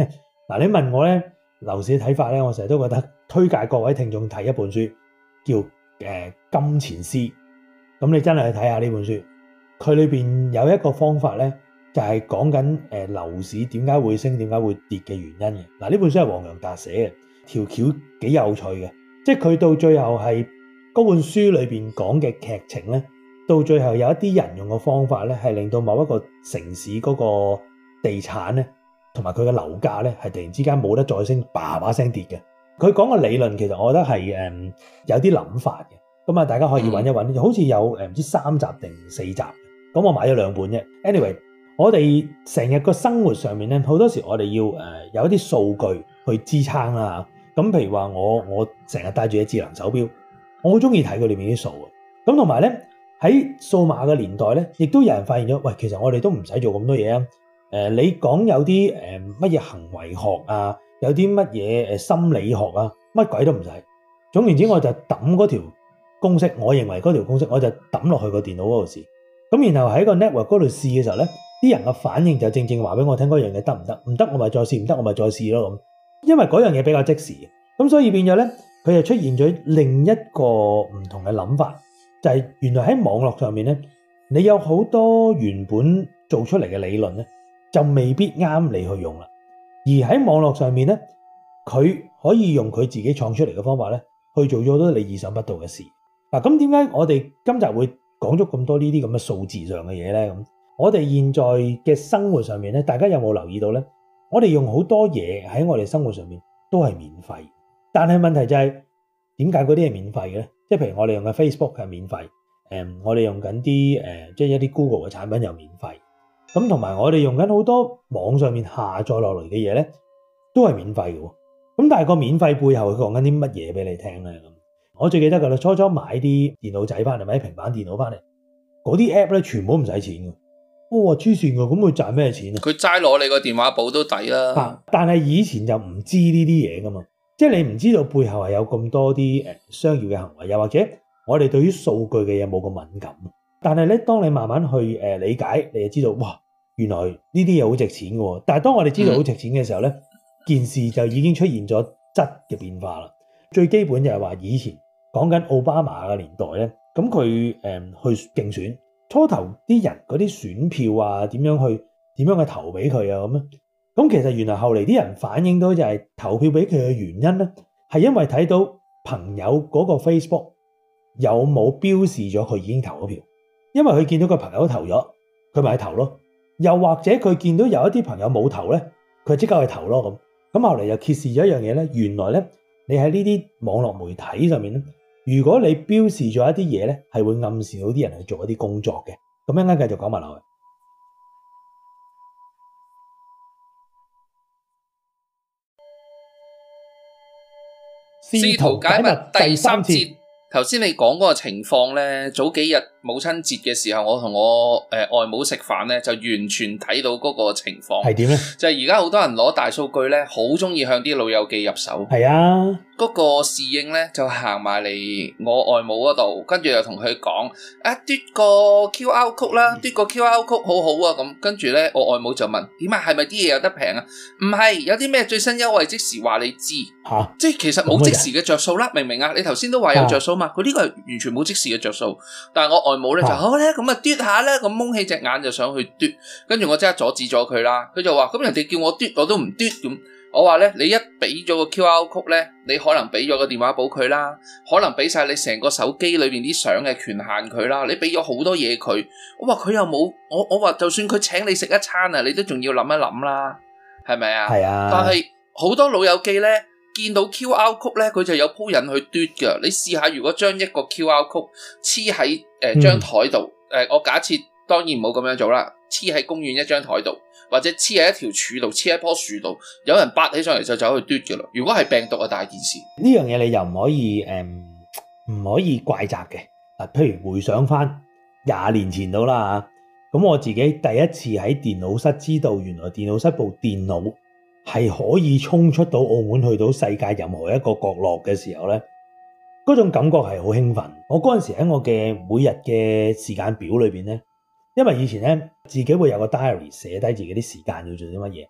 嗱，你問我咧樓市嘅睇法咧，我成日都覺得推介各位聽眾睇一本書，叫金錢師。咁你真係去睇下呢本書，佢裏邊有一個方法咧，就係講緊樓市點解會升、點解會跌嘅原因嘅。嗱，呢本書係黃洋達寫嘅，條橋幾有趣嘅，即係佢到最後係嗰本書裏邊講嘅劇情咧，到最後有一啲人用嘅方法咧，係令到某一個城市嗰個地產咧，同埋佢嘅樓價咧，係突然之間冇得再升，叭叭聲跌嘅。佢講嘅理論其實我覺得係有啲諗法嘅。咁啊，大家可以揾一揾，好似有唔知3集定4集。咁我買咗2本啫。Anyway， 我哋成日個生活上面咧，好多時我哋要有一啲數據去支撐啦。咁譬如話我成日戴住隻智能手錶，我好中意睇佢裏面啲數啊。咁同埋咧喺數碼嘅年代咧，亦都有人發現咗，喂，其實我哋都唔使做咁多嘢啊。你講有啲乜嘢行為學啊，有啲乜嘢心理學啊，乜鬼都唔使。總言之，我就抌嗰條公式，我認為嗰條公式我就抌落去個電腦嗰度試，咁然後喺個 network 嗰度試嘅時候咧，啲人嘅反應就正正話俾我聽嗰樣嘢得唔得？唔得我咪再試，唔得我咪再試咯咁。因為嗰樣嘢比較即時，咁所以變咗咧，佢就出現咗另一個唔同嘅諗法，就係原來喺網絡上面咧，你有好多原本做出嚟嘅理論咧，就未必啱你去用啦。而喺網絡上面咧，佢可以用佢自己創出嚟嘅方法咧，去做咗好多你意想不到嘅事。嗱，咁點解我哋今集會講咗咁多呢啲咁嘅數字上嘅嘢咧？咁我哋現在嘅生活上面咧，大家有冇留意到咧？我哋用好多嘢喺我哋生活上面都係免費，但係問題就係點解嗰啲係免費嘅咧？即係譬如我哋用嘅 Facebook 係免費，我哋用緊啲即係一啲 Google 嘅產品又免費，咁同埋我哋用緊好多網上面下載落嚟嘅嘢咧，都係免費嘅喎。咁但係個免費背後佢講緊啲乜嘢俾你聽咧？咁我最記得㗎啦，初買啲電腦仔翻嚟，買啲平板電腦翻嚟，嗰啲 app 咧全部都唔使錢嘅。我話黐線㗎，咁佢賺咩錢啊？ 佢齋攞你個電話簿都抵啦。 但係以前就唔知呢啲嘢㗎嘛，即係你唔知道背後係有咁多啲商業嘅行為，又或者我哋對於數據嘅嘢冇咁敏感。但係咧，當你慢慢去理解，你就知道哇，原來呢啲嘢好值錢嘅喎。但係當我哋知道好值錢嘅時候咧，件事就已經出現咗質嘅變化啦。最基本就係話以前講緊奧巴馬嘅年代咧，咁佢去競選初頭啲人嗰啲選票啊，點樣去投俾佢啊咁樣。咁其實原來後嚟啲人反映到就係投票俾佢嘅原因咧，係因為睇到朋友嗰個 Facebook 有冇標示咗佢已經投咗票，因為佢見到個朋友投咗，佢咪去投咯。又或者佢見到有一啲朋友冇投咧，佢即刻去投咯咁。咁後嚟又揭示咗一樣嘢咧，原來咧你喺呢啲網絡媒體上面咧，如果你標示咗一啲嘢咧，係會暗示到啲人去做一啲工作嘅。咁一陣間繼續講埋落去。 試圖解密第3節。頭先你講嗰個情況咧，早幾日母親節嘅時候，我同我外母食飯咧，就完全睇到嗰個情況。 係點咧？ 就係而家好多人攞大數據咧，好中意向啲老友記入手。 係啊， 嗰個侍應咧就行埋嚟我外母嗰度，跟住又同佢講：嘟個 QR code 啦，嘟個 QR code 好好啊咁。跟住咧，我外母就問：點啊？係咪啲嘢有得平啊？唔係，有啲咩最新優惠即時話你知。 嚇！ 即係其實冇即時嘅着數啦，明唔明啊？你頭先都話有着數嘛，佢呢個係完全冇即時嘅着數。但係我外母咧就好咧，咁啊嘟下咧，咁蒙起隻眼就想去嘟，跟住我即刻阻止咗佢啦。佢就話：咁人哋叫我嘟，我都唔嘟咁。我話咧，你一俾咗個 QR code 咧，你可能俾咗個電話簿佢啦，可能俾晒你成個手機裏邊啲相嘅權限佢啦，你俾咗好多嘢佢。我話佢又冇，我話就算佢請你食一餐啊，你都仲要諗一諗啦，係咪啊？ 係啊。但係好多老友記咧，見到 QR code 咧，佢就有鋪癮去嘟㗎。你試下，如果將一個 QR code 黐喺張台度，我假設當然唔好咁樣做啦，黐喺公園一張台度。或者黐喺一條柱度，黐喺一棵樹度，有人拔起上嚟就走去嘟嘅啦。如果係病毒啊，大件事。 呢樣嘢你又唔可以怪責嘅。嗱，譬如回想翻20年前到啦嚇，咁我自己第一次喺電腦室知道原來電腦室部電腦係可以衝出到澳門去到世界任何一個角落嘅時候咧，嗰種感覺係好興奮。我嗰陣時喺我嘅每日嘅時間表裏邊咧。因為以前咧自己會有個 diary 寫低自己啲時間要做啲乜嘢，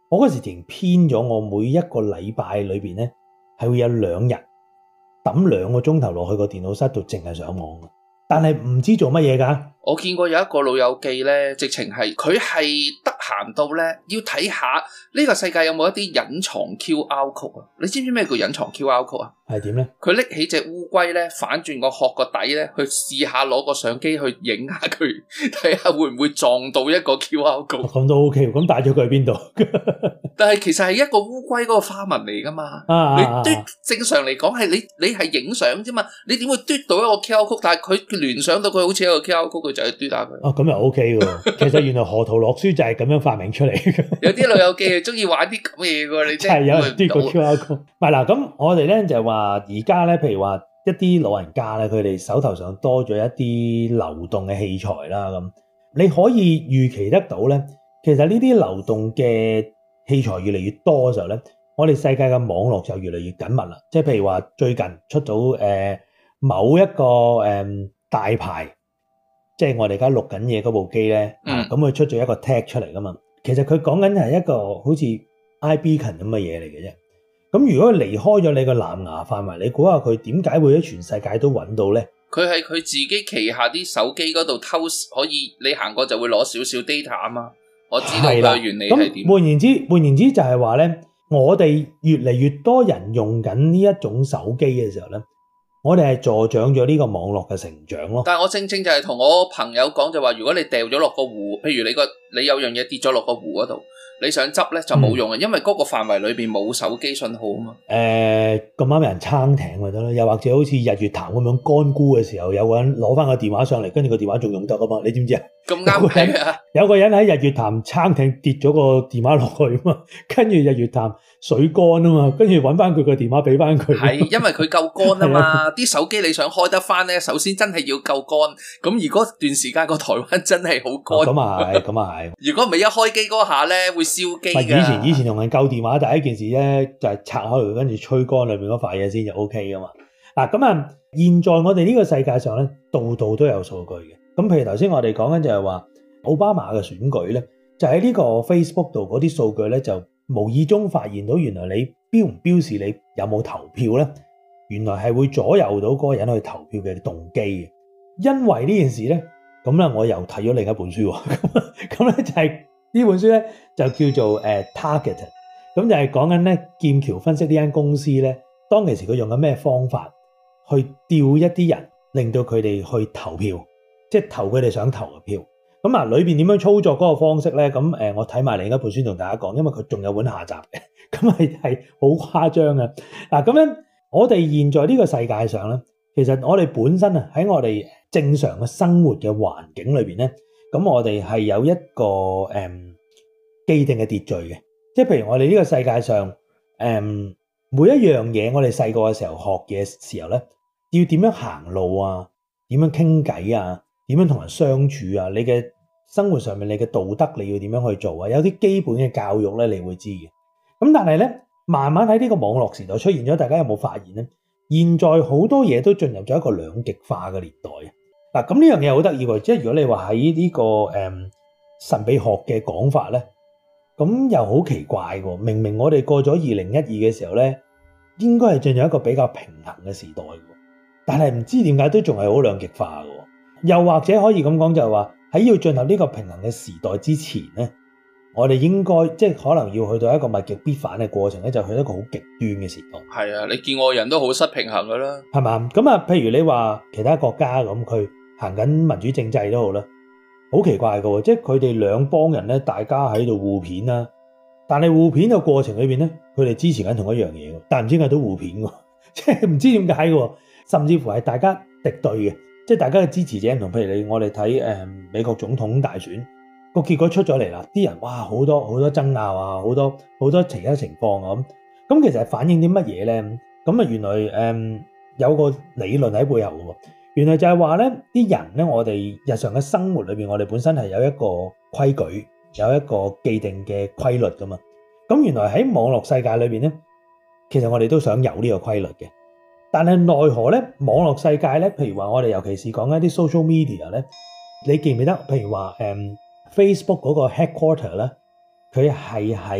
我嗰時填編咗，我每一個禮拜裏邊咧係會有2日抌2個鐘頭落去個電腦室度，淨係上網嘅。但係唔知做乜嘢㗎。 我見過有一個老友記咧，直情係佢係得閒到咧，要睇下呢個世界有冇一啲隱藏 QR code 啊？你知唔知咩叫隱藏 QR code 啊？ 係點咧？ 佢拎起隻烏龜咧，反轉個殼個底咧，去試下攞個相機去影下佢，睇下會唔會撞到一個 QR code。 咁都 OK，咁帶咗佢去邊度？ 但係其實係一個烏龜嗰個花紋嚟噶嘛。你嘟正常嚟講係你係影相啫嘛，你點會嘟到一個 QR code？但係佢聯想到佢好似一個 QR code，佢就去嘟下佢。 哦，咁又 OK 喎。其實原來河圖洛書就係咁樣發明出嚟嘅。 有啲老友記係中意玩啲咁嘅嘢㗎，你真係有人嘟個 QR code。咪嗱，咁我哋咧就係話而家咧，譬如話一啲老人家咧，佢哋手頭上多咗一啲流動嘅器材啦，咁你可以預期得到咧，其實呢啲流動嘅器材越嚟越多嘅時候咧，我哋世界嘅網絡就越嚟越緊密啦。即係譬如話最近出到某一個大牌，即係我哋而家錄緊嘢嗰部機咧，咁佢出咗一個 tag 出嚟噶嘛。其實佢講緊係一個好似 iBeacon 咁嘅嘢嚟嘅啫。咁如果離開咗你個藍牙範圍，你估下佢點解會喺全世界都揾到咧？ 佢係佢自己旗下啲手機嗰度偷，可以你行過就會攞少少 data 啊嘛。我知道佢嘅原理係點。 換言之就係話咧，我哋越嚟越多人用緊呢一種手機嘅時候咧，我哋係助長咗呢個網絡嘅成長咯。 但係我正就係同我朋友講就話，如果你掉咗落個湖，譬如你有樣嘢跌咗落個湖嗰度，你想執咧就冇用嘅，因為嗰個範圍裏邊冇手機信號啊嘛。 咁啱有人撐艇咪得咯，又或者好似日月潭咁樣乾枯嘅時候，有個人攞翻個電話上嚟，跟住個電話仲用得啊嘛，你知唔知啊？ 咁啱係啊！ 有個人喺日月潭撐艇跌咗個電話落去啊嘛，跟住日月潭水乾啊嘛，跟住揾翻佢個電話俾翻佢。 係因為佢夠乾啊嘛，啲手機你想開得翻咧，首先真係要夠乾。咁如果段時間個台灣真係好乾， 咁啊係。如果唔係一開機嗰下咧，會燒機㗎。 以前同人救電話第一件事咧，就係拆開佢，跟住吹乾裏面嗰塊嘢先就 OK 噶嘛。嗱咁啊，現在我哋呢個世界上咧，度度都有數據嘅。咁譬如頭先我哋講緊就係話奧巴馬嘅選舉咧，就喺呢個 Facebook 度嗰啲數據咧，就無意中發現到原來你標唔標示你有冇投票咧，原來係會左右到嗰個人去投票嘅動機嘅。因為呢件事咧，咁咧我又睇咗另一本書喎。咁咧就係呢本書咧就叫做Targeted，咁就係講緊咧劍橋分析呢間公司咧，當其時佢用緊咩方法去調一啲人，令到佢哋去投票。即係投佢哋想投嘅票，咁啊裏邊點樣操作嗰個方式咧？咁我睇埋另一本書同大家講，因為佢仲有本下集嘅，咁係好誇張嘅。嗱咁樣，我哋現在呢個世界上咧，其實我哋本身啊喺我哋正常嘅生活嘅環境裏邊咧，咁我哋係有一個既定嘅秩序嘅，即係譬如我哋呢個世界上每一樣嘢，我哋細個嘅時候學嘅時候咧，要點樣行路啊，點樣傾偈啊，點樣同人相處啊？你嘅生活上面，你嘅道德你要點樣去做啊？有啲基本嘅教育咧，你會知嘅。咁但係咧，慢慢喺呢個網絡時代出現咗，大家有冇發現咧？現在好多嘢都進入咗一個兩極化嘅年代啊！嗱，咁呢樣嘢好得意喎，即係如果你話喺呢個神秘學嘅講法咧，咁又好奇怪喎。明明我哋過咗2012嘅時候咧，應該係進入一個比較平衡嘅時代喎，但係唔知點解都仲係好兩極化嘅。又或者可以咁講，就係話喺要進入呢個平衡嘅時代之前咧，我哋應該即係可能要去到一個物極必反嘅過程咧，就去一個好極端嘅時代。 係啊，你見我人都好失平衡噶啦， 係嘛？咁啊，譬如你話其他國家咁，佢行緊民主政制都好啦，好奇怪嘅喎，即係佢哋兩幫人咧，大家喺度互片啦，但係互片嘅過程裏邊咧，佢哋支持緊同一樣嘢，但係唔知點解都互片喎，即係唔知點解嘅，甚至乎係大家敵對嘅。即係大家嘅支持者唔同，譬如我哋睇美國總統大選個結果出咗嚟啦，啲人哇好多爭拗啊，好多其他情況啊咁其實係反映啲乜嘢咧？咁啊原來有個理論喺背後嘅喎，原來就係話咧啲人咧，我哋日常嘅生活裏邊，我哋本身係有一個規矩，有一個既定嘅規律噶嘛。咁原來喺網絡世界裏邊咧，其實我哋都想有呢個規律嘅。但係奈何咧，網絡世界咧，譬如話我哋尤其是講一啲 social media 咧，你記唔記得？譬如話Facebook 嗰個 headquarter 咧，佢係喺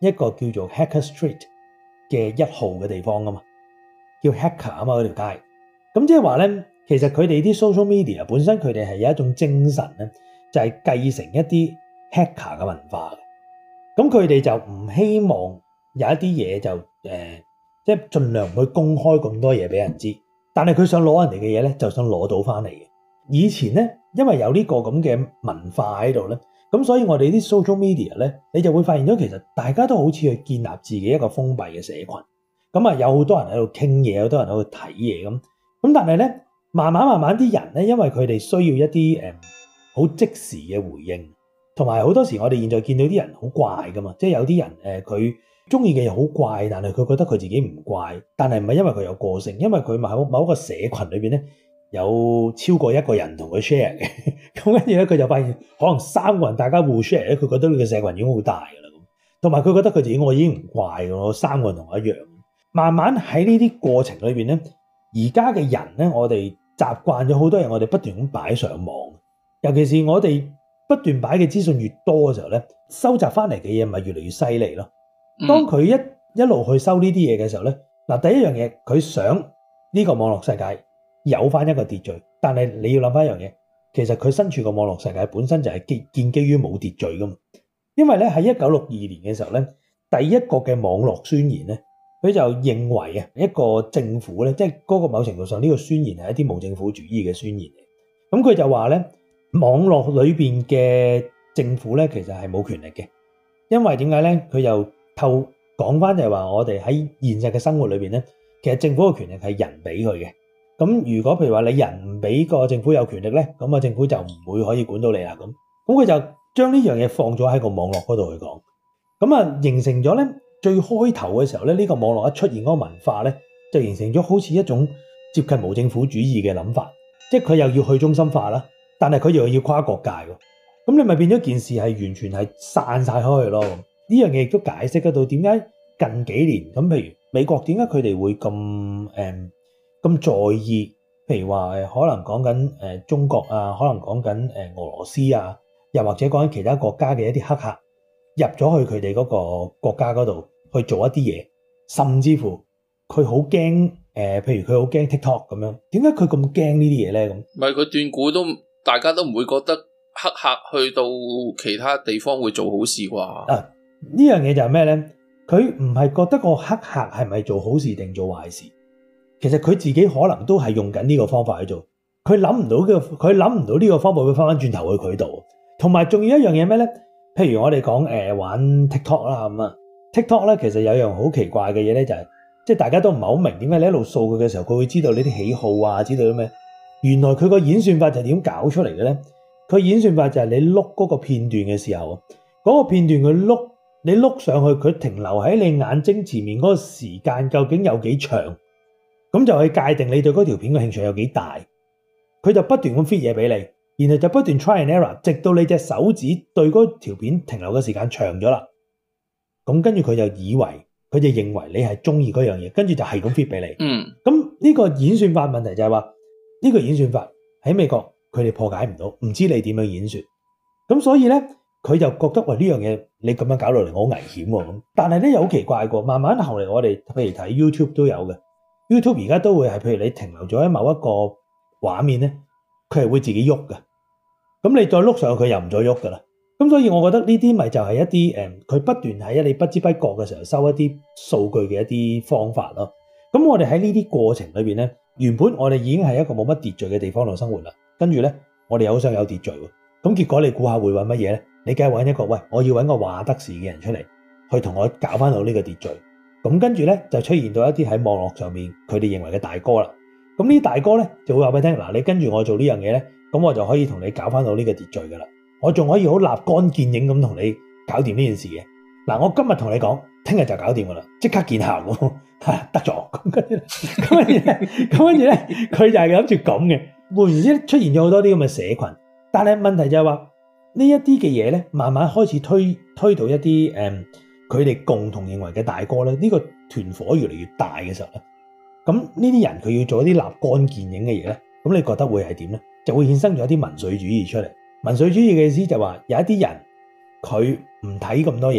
一個叫做 Hacker Street 嘅1號嘅地方啊嘛，叫 Hacker 啊嘛嗰條街。咁即係話咧，其實佢哋啲 social media 本身佢哋係有一種精神咧，就係繼承一啲 hacker 嘅文化嘅。咁佢哋就唔希望有一啲嘢就即係盡量唔去公開咁多嘢俾人知，但係佢想攞人哋嘅嘢咧，就想攞到翻嚟嘅。以前咧，因為有呢個咁嘅文化喺度咧，咁所以我哋啲 social media 咧，你就會發現咗其實大家都好似去建立自己一個封閉嘅社群。咁啊，有好多人喺度傾嘢，有好多人喺度睇嘢咁。咁但係咧，慢慢啲人咧，因為佢哋需要一啲好即時嘅回應，同埋好多時我哋現在見到啲人好怪噶嘛，即係有啲人佢中意嘅嘢好怪，但係佢覺得佢自己唔怪，但係唔係因為佢有個性，因為佢某一個社群裏邊咧有超過一個人同佢 share 嘅，咁跟住咧佢就發現可能3個人大家互 share 咧，佢覺得呢個社群已經好大噶啦，同埋佢覺得佢自己我已經唔怪噶咯，3個人同我一樣。慢慢喺呢啲過程裏邊咧，而家嘅人咧，我哋習慣咗好多嘢，我哋不斷咁擺上網，尤其是我哋不斷擺嘅資訊越多嘅時候咧，收集翻嚟嘅嘢咪越嚟越犀利咯。當佢一路去收呢啲嘢嘅時候咧，嗱，第一樣嘢佢想呢個網絡世界有翻一個秩序，但係你要諗翻一樣嘢，其實佢身處個網絡世界本身就係建基於冇秩序噶嘛。因為咧喺1962年嘅時候咧，第一個嘅網絡宣言咧，佢就認為啊，一個政府咧，即係嗰個某程度上呢個宣言係一啲無政府主義嘅宣言嚟。咁佢就話咧，網絡裏邊嘅政府咧，其實係冇權力嘅，因為點解咧？佢又講翻就係話，我哋喺現實嘅生活裏邊咧，其實政府嘅權力係人俾佢嘅。咁如果譬如話你人唔俾個政府有權力咧，咁啊政府就唔會可以管到你啦。咁佢就將呢樣嘢放咗喺個網絡嗰度去講，咁啊形成咗咧。最開頭嘅時候咧，呢個網絡一出現嗰個文化咧，就形成咗好似一種接近無政府主義嘅諗法，即係佢又要去中心化啦，但係佢又要跨國界喎。咁你咪變咗件事係完全係散晒開去咯。呢樣嘢亦都解釋得到點解近幾年咁，譬如美國點解佢哋會咁在意，譬如話可能講緊中國啊，可能講緊俄羅斯啊，又或者講緊其他國家嘅一啲黑客入咗去佢哋嗰個國家嗰度。去做一啲嘢，甚至乎佢好驚譬如佢好驚 TikTok 咁樣，點解佢咁驚呢啲嘢咧？咁唔係佢斷估都，大家都唔會覺得黑客去到其他地方會做好事啩？ 呢樣嘢就係咩咧？佢唔係覺得個黑客係咪做好事定做壞事？其實佢自己可能都係用緊呢個方法去做，佢諗唔到呢個方法會翻轉頭去佢度。同埋仲要一樣嘢咩咧？譬如我哋講玩 TikTok 啦咁啊。TikTok 咧，其實有樣好奇怪嘅嘢咧，就係即係大家都唔係好明點解你一路掃佢嘅時候，佢會知道你啲喜好啊，知道啲咩？原來佢個演算法就係點搞出嚟嘅咧？佢演算法就係你碌嗰個片段嘅時候，嗰個片段你碌上去，佢停留喺你眼睛前面嗰個時間究竟有幾長，咁就去界定你對嗰條片嘅興趣有幾大。佢就不斷咁 fit 嘢俾你，然後就不斷 try and error，直到你隻手指對嗰條片停留嘅時間長咗啦。咁跟住佢就認為你係中意嗰樣嘢，跟住就係咁 fit 俾你。咁呢個演算法問題就係話，呢個演算法喺美國佢哋破解唔到，唔知你點樣演算。咁所以咧，佢就覺得喂，呢樣嘢你咁樣搞落嚟，我好危險喎咁。但係咧又好奇怪喎，慢慢後嚟我哋譬如睇 YouTube 都有嘅 ，YouTube 而家都會係譬如你停留咗喺某一個畫面咧，佢係會自己喐嘅。咁你再碌上去，佢又唔再喐噶啦。咁所以我覺得呢啲咪就係一啲佢不斷喺你不知不覺嘅時候收一啲數據嘅一啲方法咯。咁我哋喺呢啲過程裏邊咧，原本我哋已經係一個冇乜秩序嘅地方度生活啦。跟住咧，我哋又好想有秩序喎。咁結果你估下會揾乜嘢咧？你梗係揾一個我要揾個話得事嘅人出嚟，去同我搞翻到呢個秩序。咁跟住咧就出現到一啲喺網絡上面佢哋認為嘅大哥啦。咁呢啲大哥咧就會話俾你聽，嗱，你跟住我做呢樣嘢咧，咁我就可以同你搞翻到呢個秩序噶啦。我仲可以好立竿見影咁同你搞掂呢件事嘅。嗱，我今日同你講，聽日就搞掂噶啦，即刻見效喎，得咗。咁跟住咧，佢就係諗住咁嘅。換言之，出現咗好多啲咁嘅社群，但係問題就係話呢一啲嘅嘢咧，慢慢開始推到一啲佢哋共同認為嘅大哥咧，呢個團火越嚟越大嘅時候咧，咁呢啲人佢要做一啲立竿見影嘅嘢咧，咁你覺得會係點咧？就會衍生咗一啲民粹主義出嚟。民粹主義嘅意思就話有一啲人佢唔睇咁多嘢嘅，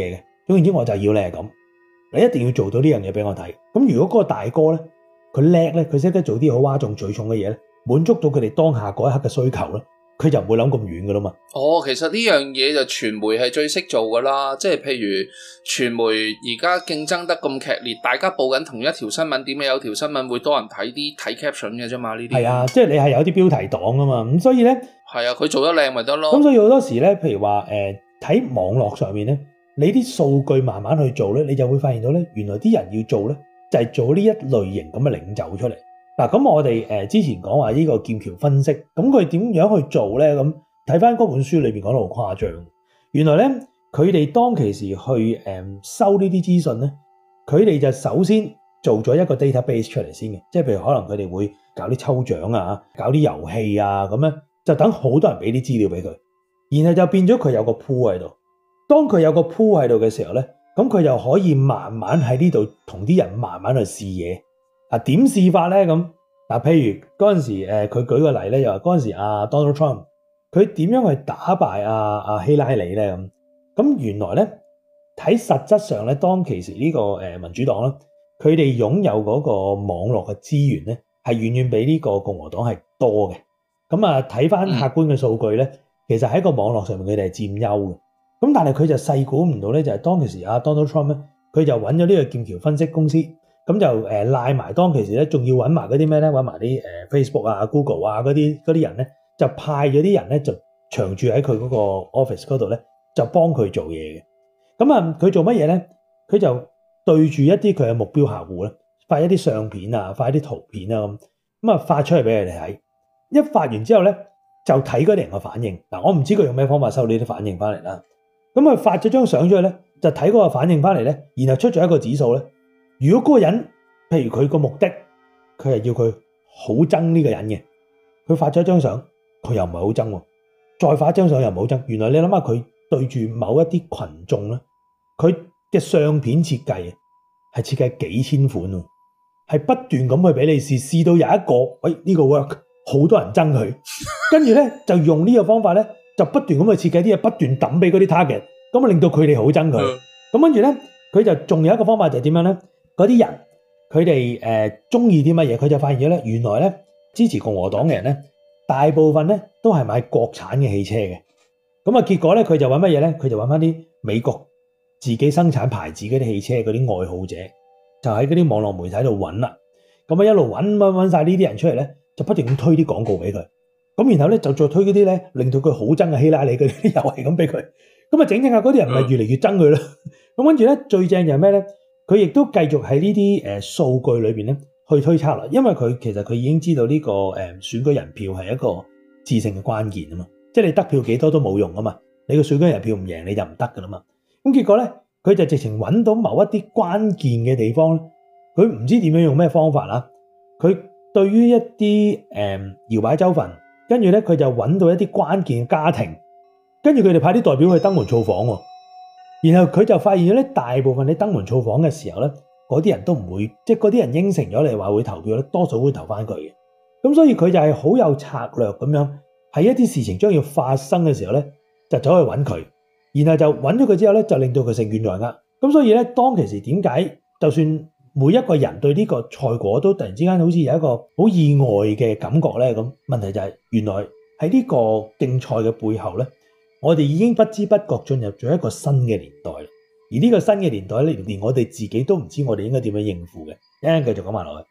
總言之我就要你係咁，你一定要做到呢樣嘢俾我睇。咁如果嗰個大哥咧，佢叻咧，佢識得做啲好嘩眾取寵嘅嘢咧，滿足到佢哋當下嗰一刻嘅需求咧，佢就唔會諗咁遠噶啦嘛。 其實呢樣嘢就傳媒係最識做噶啦，即係譬如傳媒而家競爭得咁劇烈，大家報緊同一條新聞，點解有條新聞會多人睇caption 嘅啫嘛？呢啲係啊，即係你係有啲標題黨啊嘛，咁所以咧係啊，佢做得靚咪得咯。 咁所以好多時咧，譬如話睇網絡上面咧，你啲數據慢慢去做咧，你就會發現到咧，原來啲人要做咧就係做呢一類型咁嘅領袖出嚟。嗱，咁我哋之前講話呢個劍橋分析，咁佢點樣去做咧？咁睇翻嗰本書裏邊講得好誇張。原來咧，佢哋當其時去收呢啲資訊咧，佢哋就首先做咗一個 database 出嚟先嘅，即係譬如可能佢哋會搞啲抽獎啊，搞啲遊戲啊，咁樣就等好多人俾啲資料俾佢，然後就變咗佢有個 pool 喺度。當佢有個 pool 喺度嘅時候咧，咁佢就可以慢慢喺呢度同啲人慢慢去試嘢。點試法咧？咁譬如嗰陣時佢舉個例咧，又話嗰陣時Donald Trump 佢點樣去打敗希拉里咧？咁原來咧，喺實質上咧，當其時呢個民主黨啦，佢哋擁有嗰個網絡嘅資源咧，係遠遠比呢個共和黨係多嘅。咁睇翻客觀嘅數據咧，其實喺個網絡上面佢哋係佔優嘅。咁但係佢就細估唔到咧，就係當其時Donald Trump 咧，佢就揾咗呢個劍橋分析公司。咁就賴埋當其時咧，仲要揾埋嗰啲咩咧？揾埋啲Facebook Google 嗰啲人咧，就派咗啲人咧，就長住喺佢嗰個 office 嗰度咧，就幫佢做嘢嘅。咁佢做乜嘢咧？佢就對住一啲佢嘅目標客戶咧，發一啲相片啊，發一啲圖片啊咁發出嚟俾佢哋睇。一發完之後咧，就睇嗰啲人嘅反應。嗱，我唔知佢用咩方法收呢啲反應翻嚟啦。咁佢發咗張相出去咧，就睇嗰個反應翻嚟咧，然後出咗一個指數咧。如果嗰個人，譬如佢個目的，佢係要佢好憎呢個人嘅，佢發咗一張相，佢又唔係好憎喎，再發一張相又唔好憎。原來你諗下，佢對住某一啲群眾咧，佢嘅相片設計係設計幾千款喎，係不斷咁去俾你試到有一個，呢個 work， 好多人憎佢，跟住咧就用呢個方法咧，就不斷咁去設計啲嘢，不斷抌俾嗰啲 target，咁令到佢哋好憎佢。咁跟住咧，佢就仲有一個方法就係點樣咧？嗰啲人佢哋中意啲乜嘢，佢就發現咗咧，原來咧支持共和黨嘅人咧，大部分咧都係買國產嘅汽車嘅。咁結果咧，佢就揾乜嘢咧？佢就揾翻啲美國自己生產牌子嗰啲汽車嗰啲愛好者，就喺嗰啲網絡媒體度揾啦。咁一路揾晒呢啲人出嚟咧，就不斷咁推啲廣告俾佢。咁然後咧就再推嗰啲咧，令到佢好憎嘅希拉里嗰啲又係咁俾佢。咁整下嗰啲人咪越嚟越憎佢咯。咁跟住咧，最正就係咩咧？佢亦都繼續喺呢啲數據裏邊咧去推測啦，因為其實佢已經知道呢個選舉人票係一個致勝嘅關鍵啊嘛，即係你得票幾多都冇用啊嘛，你個選舉人票唔贏你就唔得噶啦嘛。咁結果咧，佢就直情揾到某一啲關鍵嘅地方咧，佢唔知點樣用咩方法啦。佢對於一啲搖擺州份，跟住咧佢就揾到一啲關鍵嘅家庭，跟住佢哋派啲代表去登門造訪喎。然後佢就發現咗咧，大部分你登門造訪嘅時候咧，嗰啲人都唔會，即係嗰啲人應承咗你話會投票咧，多數會投翻佢嘅。咁所以佢就係好有策略咁樣，喺一啲事情將要發生嘅時候咧，就走去揾佢，然後就揾咗佢之後咧，就令到佢勝券在握。咁所以咧，當其時點解就算每一個人對呢個賽果都突然之間好似有一個好意外嘅感覺咧？咁問題就係原來喺呢個競賽嘅背後咧，我哋已經不知不覺進入咗一個新嘅年代啦，而呢個新嘅年代咧，連我哋自己都唔知我哋應該點樣應付嘅。一陣繼續講埋落去。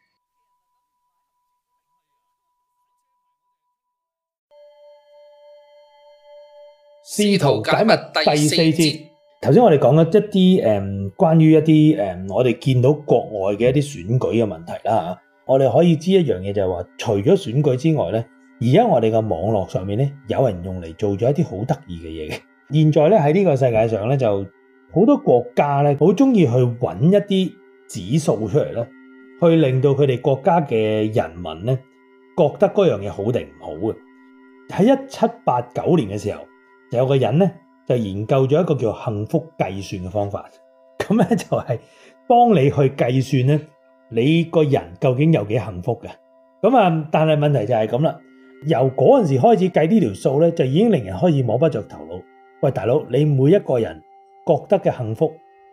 試圖解密第四節。 頭先我哋講咗一啲關於一啲我哋見到國外嘅一啲選舉嘅問題啦。我哋可以知一樣嘢就係話，除咗選舉之外咧，而家我哋嘅網絡上面咧，有人用嚟做咗一啲好得意嘅嘢嘅。現在咧喺呢個世界上咧，就好多國家咧好中意去揾一啲指數出嚟咧，去令到佢哋國家嘅人民咧覺得嗰樣嘢好定唔好嘅。喺1789年嘅時候，就有個人咧就研究咗一個叫幸福計算嘅方法。咁咧就係幫你去計算咧，你個人究竟有幾幸福嘅。咁但係問題就係咁啦。由嗰陣時開始計呢條數咧，就已經令人開始摸不着頭腦。喂，大佬，你每一個人覺得嘅幸福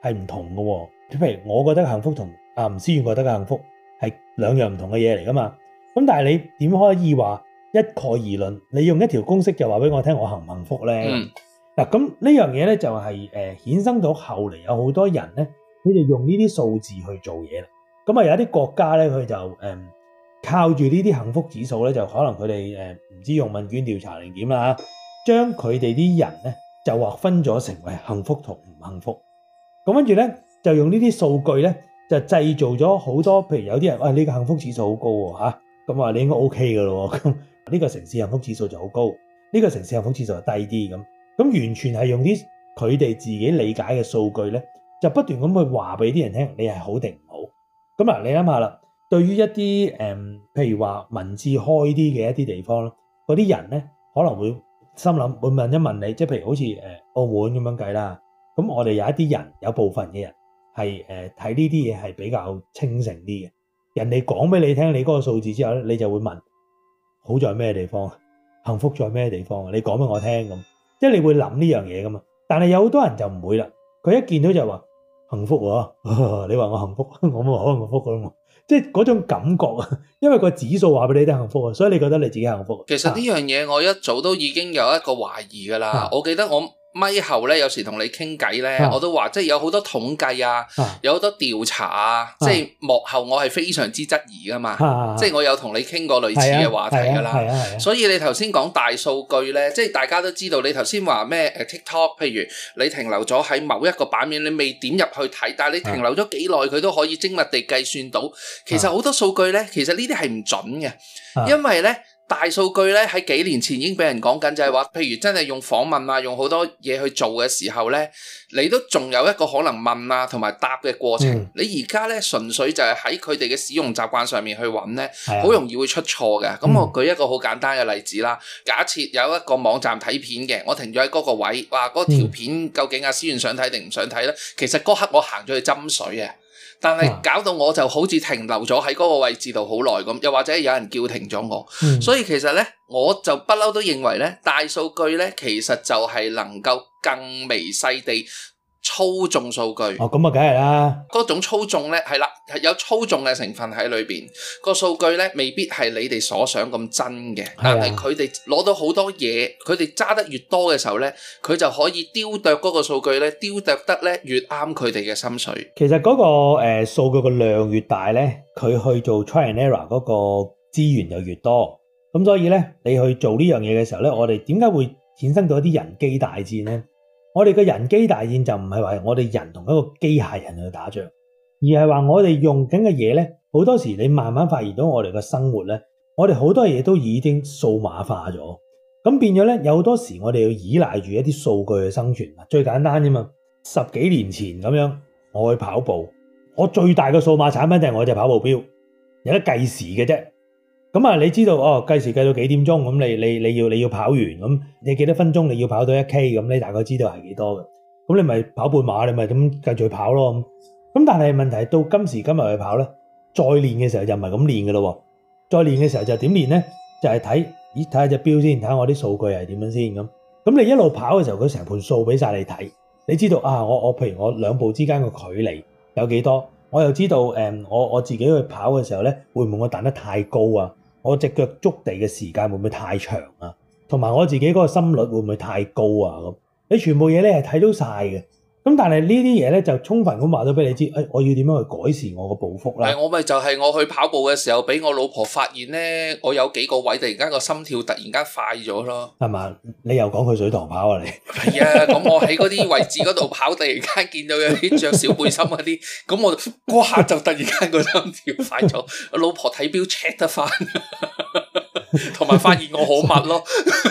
係唔同嘅喎。譬如我覺得幸福同吳思遠覺得嘅幸福係兩樣唔同嘅嘢嚟噶嘛。咁但係你點可以話一概而論？你用一條公式就話俾我聽我幸唔幸福咧？嗱，咁呢樣嘢咧就係衍生到後嚟有好多人咧，佢就用呢啲數字去做嘢啦。咁啊有啲國家咧，佢就靠住呢啲幸福指數咧，就可能佢哋唔知用問卷調查定點啦，將佢哋啲人咧就劃分咗成為幸福同唔幸福。咁跟住咧就用呢啲數據咧就製造咗好多，譬如有啲人呢個幸福指數好高喎嚇，咁啊你應該 OK 㗎咯喎，咁呢個城市幸福指數就好高，呢個城市幸福指數就低啲咁。咁完全係用啲佢哋自己理解嘅數據咧，就不斷咁去話俾啲人聽，你係好定唔好。咁啊，你諗下啦，對於一啲譬如話文字開啲嘅一啲地方咧，嗰啲人咧可能會心諗，會問一問你，即係譬如好似澳門咁樣計啦。咁我哋有一啲人，有部分嘅人係睇呢啲嘢係比較清醒啲嘅。人哋講俾你聽，你嗰個數字之後咧，你就會問好在咩地方，幸福在咩地方？你講俾我聽咁。即係你會諗呢樣嘢噶嘛，但係有好多人就唔會啦。佢一見到就話幸福喎，你話我幸福，我冇可能幸福噶嘛。即係嗰種感覺啊，因為個指數話俾你聽幸福啊，所以你覺得你自己幸福。 其實呢樣嘢我一早都已經有一個懷疑噶啦。我記得我咪後咧，有時同你傾偈咧，我都話即係有好多統計啊，有好多調查啊，即係幕後我係非常之質疑噶嘛。即係我有同你傾過類似嘅話題噶啦。所以你頭先講大數據咧，即係大家都知道，你頭先話咩TikTok，譬如你停留咗喺某一個版面，你未點入去睇，但係你停留咗幾耐，佢都可以精密地計算到。其實好多數據咧，其實呢啲係唔準嘅，因為咧。大數據咧喺幾年前已經俾人講緊，就係話，譬如真係用訪問啊，用好多嘢去做嘅時候咧，你都仲有一個可能問啊同埋答嘅過程。你而家咧純粹就係喺佢哋嘅使用習慣上面去揾咧，好容易會出錯嘅。咁我舉一個好簡單嘅例子啦。假設有一個網站睇片嘅，我停咗喺嗰個位，話嗰條片究竟阿思遠想睇定唔想睇咧？其實嗰刻我行咗去斟水啊。但係搞到我就好似停留咗喺嗰個位置度好耐咁，又或者有人叫停咗我，所以其實咧我就不嬲都認為咧，大數據咧其實就係能夠更微細地操縱數據。咁啊，梗係啦。嗰種操縱咧係啦，係有操縱嘅成分喺裏邊。個數據咧未必係你哋所想咁真嘅，但係佢哋攞到好多嘢，佢哋揸得越多嘅時候咧，佢就可以雕琢嗰個數據咧，雕琢得咧越啱佢哋嘅心水。其實嗰個數據個量越大咧，佢去做 try and error 嗰個資源就越多。咁所以咧，你去做呢樣嘢嘅時候咧，我哋點解會衍生到一啲人機大戰咧？我哋嘅人機大戰就唔係話我哋人同一個機械人去打仗，而係話我哋用緊嘅嘢咧，好多時你慢慢發現到我哋嘅生活咧，我哋好多嘢都已經數碼化咗，咁變咗咧有好多時我哋要依賴住一啲數據去生存。最簡單啫嘛，10幾年前咁樣，我去跑步，我最大嘅數碼產品就係我隻跑步錶，有得計時嘅啫。咁啊，你知道計時計到幾點鐘，咁你要跑完，咁你幾多分鐘你要跑到1K，咁你大概知道係幾多嘅，咁你咪跑半馬，你咪咁繼續去跑咯。咁但係問題到今時今日去跑咧，再練嘅時候就唔係咁練嘅咯。再練嘅時候就點練咧？就係睇下隻錶先，睇下我啲數據係點樣先咁。咁你一路跑嘅時候，佢成盤數俾晒你睇，你知道我譬如我兩步之間嘅距離有幾多，我又知道我自己去跑嘅時候咧，會唔會我彈得太高啊？我隻腳觸地嘅時間會唔會太長啊？同埋我自己嗰個心率會唔會太高啊？咁你全部嘢咧係睇到晒嘅。咁但係呢啲嘢咧就充分咁話咗俾你知，我要點樣去改善我個步幅啦？我咪就係我去跑步嘅時候，俾我老婆發現咧，我有幾個位突然間個心跳突然間快咗咯。係嘛？你又講去水塘跑啊？你係啊？咁我喺嗰啲位置嗰度跑，突然間見到有啲着小背心嗰啲，咁我嗰下就突然間個心跳快咗。我老婆睇錶 check 得翻，同埋發現我好密咯。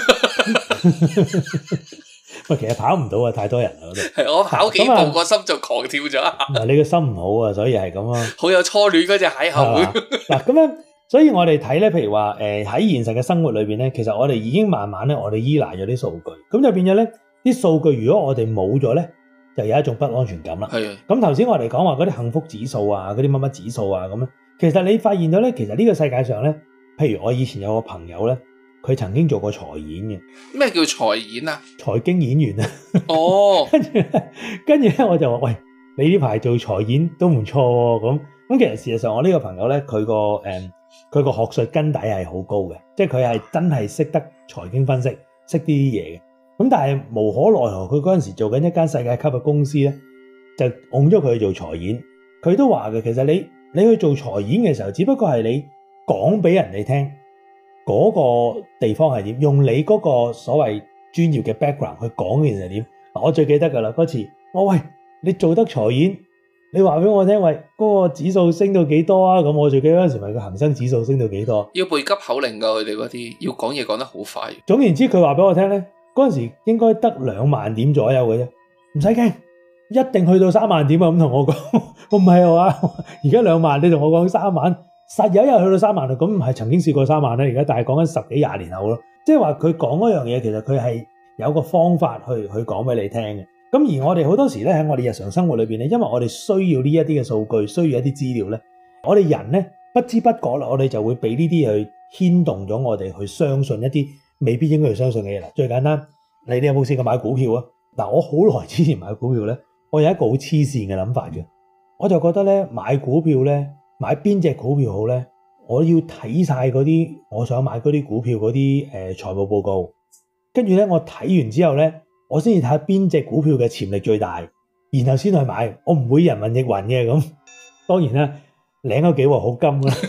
喂，其實跑唔到啊，太多人啦嗰度。係我跑幾步個心就狂跳咗。嗱，你個心唔好啊，所以係咁啊。好有初戀嗰隻邂逅。嗱咁樣，所以我哋睇咧，譬如話喺現實嘅生活裏邊咧，其實我哋已經慢慢咧，我哋依賴咗啲數據，咁就變咗咧啲數據，如果我哋冇咗咧，就有一種不安全感啦。係啊。咁頭先我哋講話嗰啲幸福指數啊，嗰啲乜乜指數啊咁樣，其實你發現到咧，其實呢個世界上咧，譬如我以前有個朋友咧。佢曾經做過財演嘅。咩叫財演啊？財經演員啊。哦。跟住咧，我就話：喂， 你呢排做財演都唔錯喎。咁其實事實上我呢個朋友咧，佢個學術根底係好高嘅，即係佢係真係識得財經分析，識啲嘢嘅。咁但係無可奈何，佢嗰陣時做緊一間世界級嘅公司咧，就拱咗佢去做財演。佢都話嘅，其實你去做財演嘅時候，只不過係你講俾人哋聽嗰個地方係點，用你嗰個所謂專業嘅 background 去講嘅嘢係點。我最記得㗎啦，嗰次喂，你做得財演，你話俾我聽，喂，嗰個指數升到幾多啊？咁我最記得嗰陣時咪個恒生指數升到幾多？ 要背急口令㗎，佢哋嗰啲要講嘢講得好快。 總言之，佢話俾我聽咧，嗰陣時應該得2萬點左右嘅啫，唔使驚，一定去到3萬點啊！咁同我講，我唔係啊嘛，而家2萬，你同我講3萬，實有一日去到3萬啊！咁唔係曾經試過3萬咧，而家但係講緊10幾20年後咯。即係話佢講嗰樣嘢，其實佢係有個方法去講俾你聽嘅。咁而我哋好多時咧喺我哋日常生活裏邊咧，因為我哋需要呢一啲嘅數據，需要一啲資料咧，我哋人咧不知不覺啦，我哋就會俾呢啲去牽動咗我哋去相信一啲未必應該去相信嘅嘢啦。最簡單，你哋有冇試過買股票啊？嗱，我好耐之前買股票咧，我有一個好黐線嘅諗法嘅，我就覺得咧買股票咧，買邊隻股票好咧，我要睇晒嗰啲我想買嗰啲股票嗰啲財務報告，跟住咧我睇完之後咧，我先至睇下邊隻股票嘅潛力最大，然後先去買。我唔會人云亦云嘅咁。當然啦，領咗幾鑊好金啦。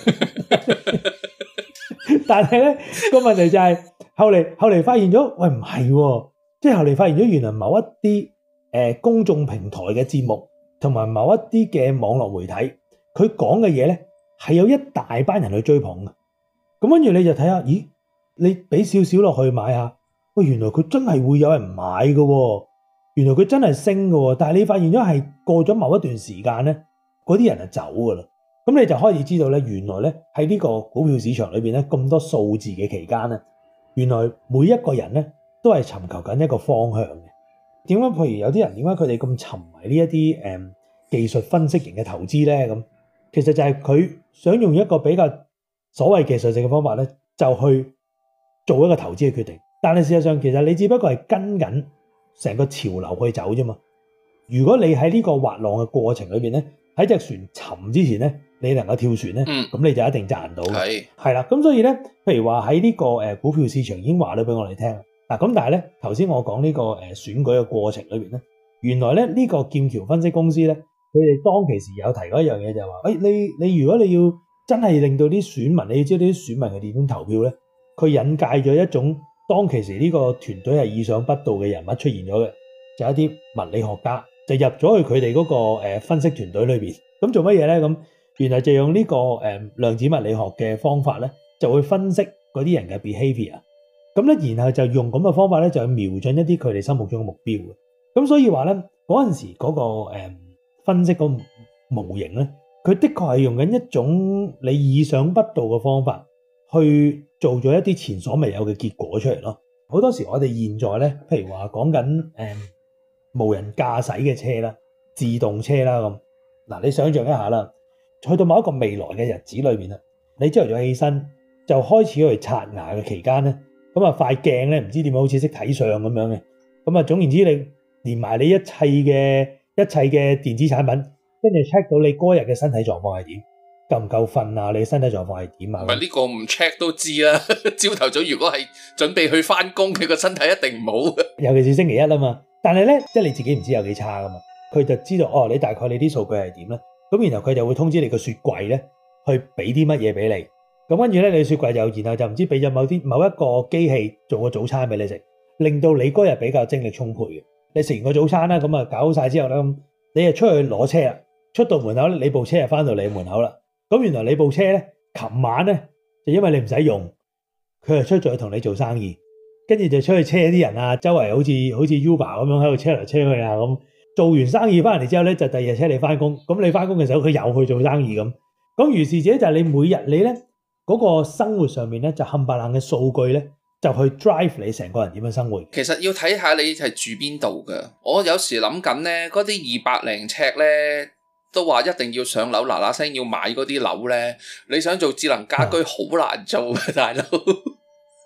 但係咧個問題就係、是、後嚟發現咗，喂唔係喎，即係後嚟發現咗原來某一啲公眾平台嘅節目同埋某一啲嘅網絡媒體，佢講嘅嘢咧係有一大班人去追捧嘅。咁跟住你就睇下，咦？你俾少少落去買下。喂，原來佢真係會有人買嘅喎，原來佢真係升嘅喎，但係你發現咗係過咗某一段時間咧，嗰啲人就走㗎啦。咁你就開始知道咧，原來咧喺呢個股票市場裏邊咧咁多數字嘅期間咧，原來每一個人咧都係尋求緊一個方向嘅。點解？譬如有啲人點解佢哋咁沉迷呢一啲技術分析型嘅投資咧？咁其實就係佢想用一個比較所謂技術性嘅方法咧，就去做一個投資嘅決定。但係事實上，其實你只不過係跟緊成個潮流去走啫嘛。如果你喺呢個滑浪嘅過程裏邊咧，喺隻船沉之前咧，你能夠跳船咧，咁你就一定賺到嘅。係啦，咁所以咧，譬如話喺呢個股票市場已經話咗俾我哋聽嗱。咁但係咧，頭先我講呢個選舉嘅過程裏邊咧，原來咧呢個劍橋分析公司咧，佢哋當其時有提過一樣嘢，就係話：你如果你要真係令到啲選民，你要知道啲選民係點樣投票咧，佢引介咗一種。當其時呢個團隊係意想不到嘅人物出現咗嘅，就一啲物理學家就入咗去佢哋嗰個分析團隊裏邊。咁做乜嘢咧？咁原來就用呢個量子物理學嘅方法咧，就會分析嗰啲人嘅 behavior。咁咧，然後就用咁嘅方法咧，就去瞄準一啲佢哋心目中嘅目標嘅。咁所以話咧，嗰陣時嗰個分析個模型咧，佢的確係用緊一種你意想不到嘅方法去做咗一啲前所未有嘅結果出嚟咯。好多時我哋現在咧，譬如話講緊無人駕駛嘅車啦、自動車啦咁。嗱，你想象一下啦，去到某一個未來嘅日子裏邊啦，你朝頭早起身就開始去刷牙嘅期間咧，咁啊塊鏡咧唔知點樣好似識睇相咁樣嘅。咁啊總言之，你連埋你一切嘅電子產品，跟住 check 到你嗰日嘅身體狀況係點。夠唔夠瞓啊？你身體狀況係點啊？ 唔係呢個唔 check 都知啦。朝頭早如果係準備去翻工，佢個身體一定唔好。尤其是星期一啊嘛。但係咧，即係你自己唔知有幾差噶嘛。佢就知道哦，你大概你啲數據係點咧。咁然後佢就會通知你個雪櫃咧，去俾啲乜嘢俾你。咁跟住咧，你雪櫃然後就唔知俾咗某一個機器做個早餐俾你食，令到你嗰日比較精力充沛嘅。你食完個早餐啦，咁啊搞好晒之後咧，咁你就出去攞車啦。出到門口咧，你部車就翻到你門口啦。咁原來你部車咧，琴晚咧就因為你唔使用，佢就出咗去同你做生意，跟住就出去車啲人啊，周圍好似 Uber 咁樣喺度車嚟車去啊咁。做完生意翻嚟之後咧，就第二日車你翻工。咁你翻工嘅時候，佢又去做生意咁。咁如是者就係你每日你咧嗰個生活上面咧，就冚唪唥嘅數據咧，就去 drive 你成個人點樣生活。其實要睇下你係住邊度㗎。我有時諗緊咧，嗰啲200零尺咧。都話一定要上樓，嗱嗱聲要買嗰啲樓咧，你想做智能家居好難做嘅，大佬。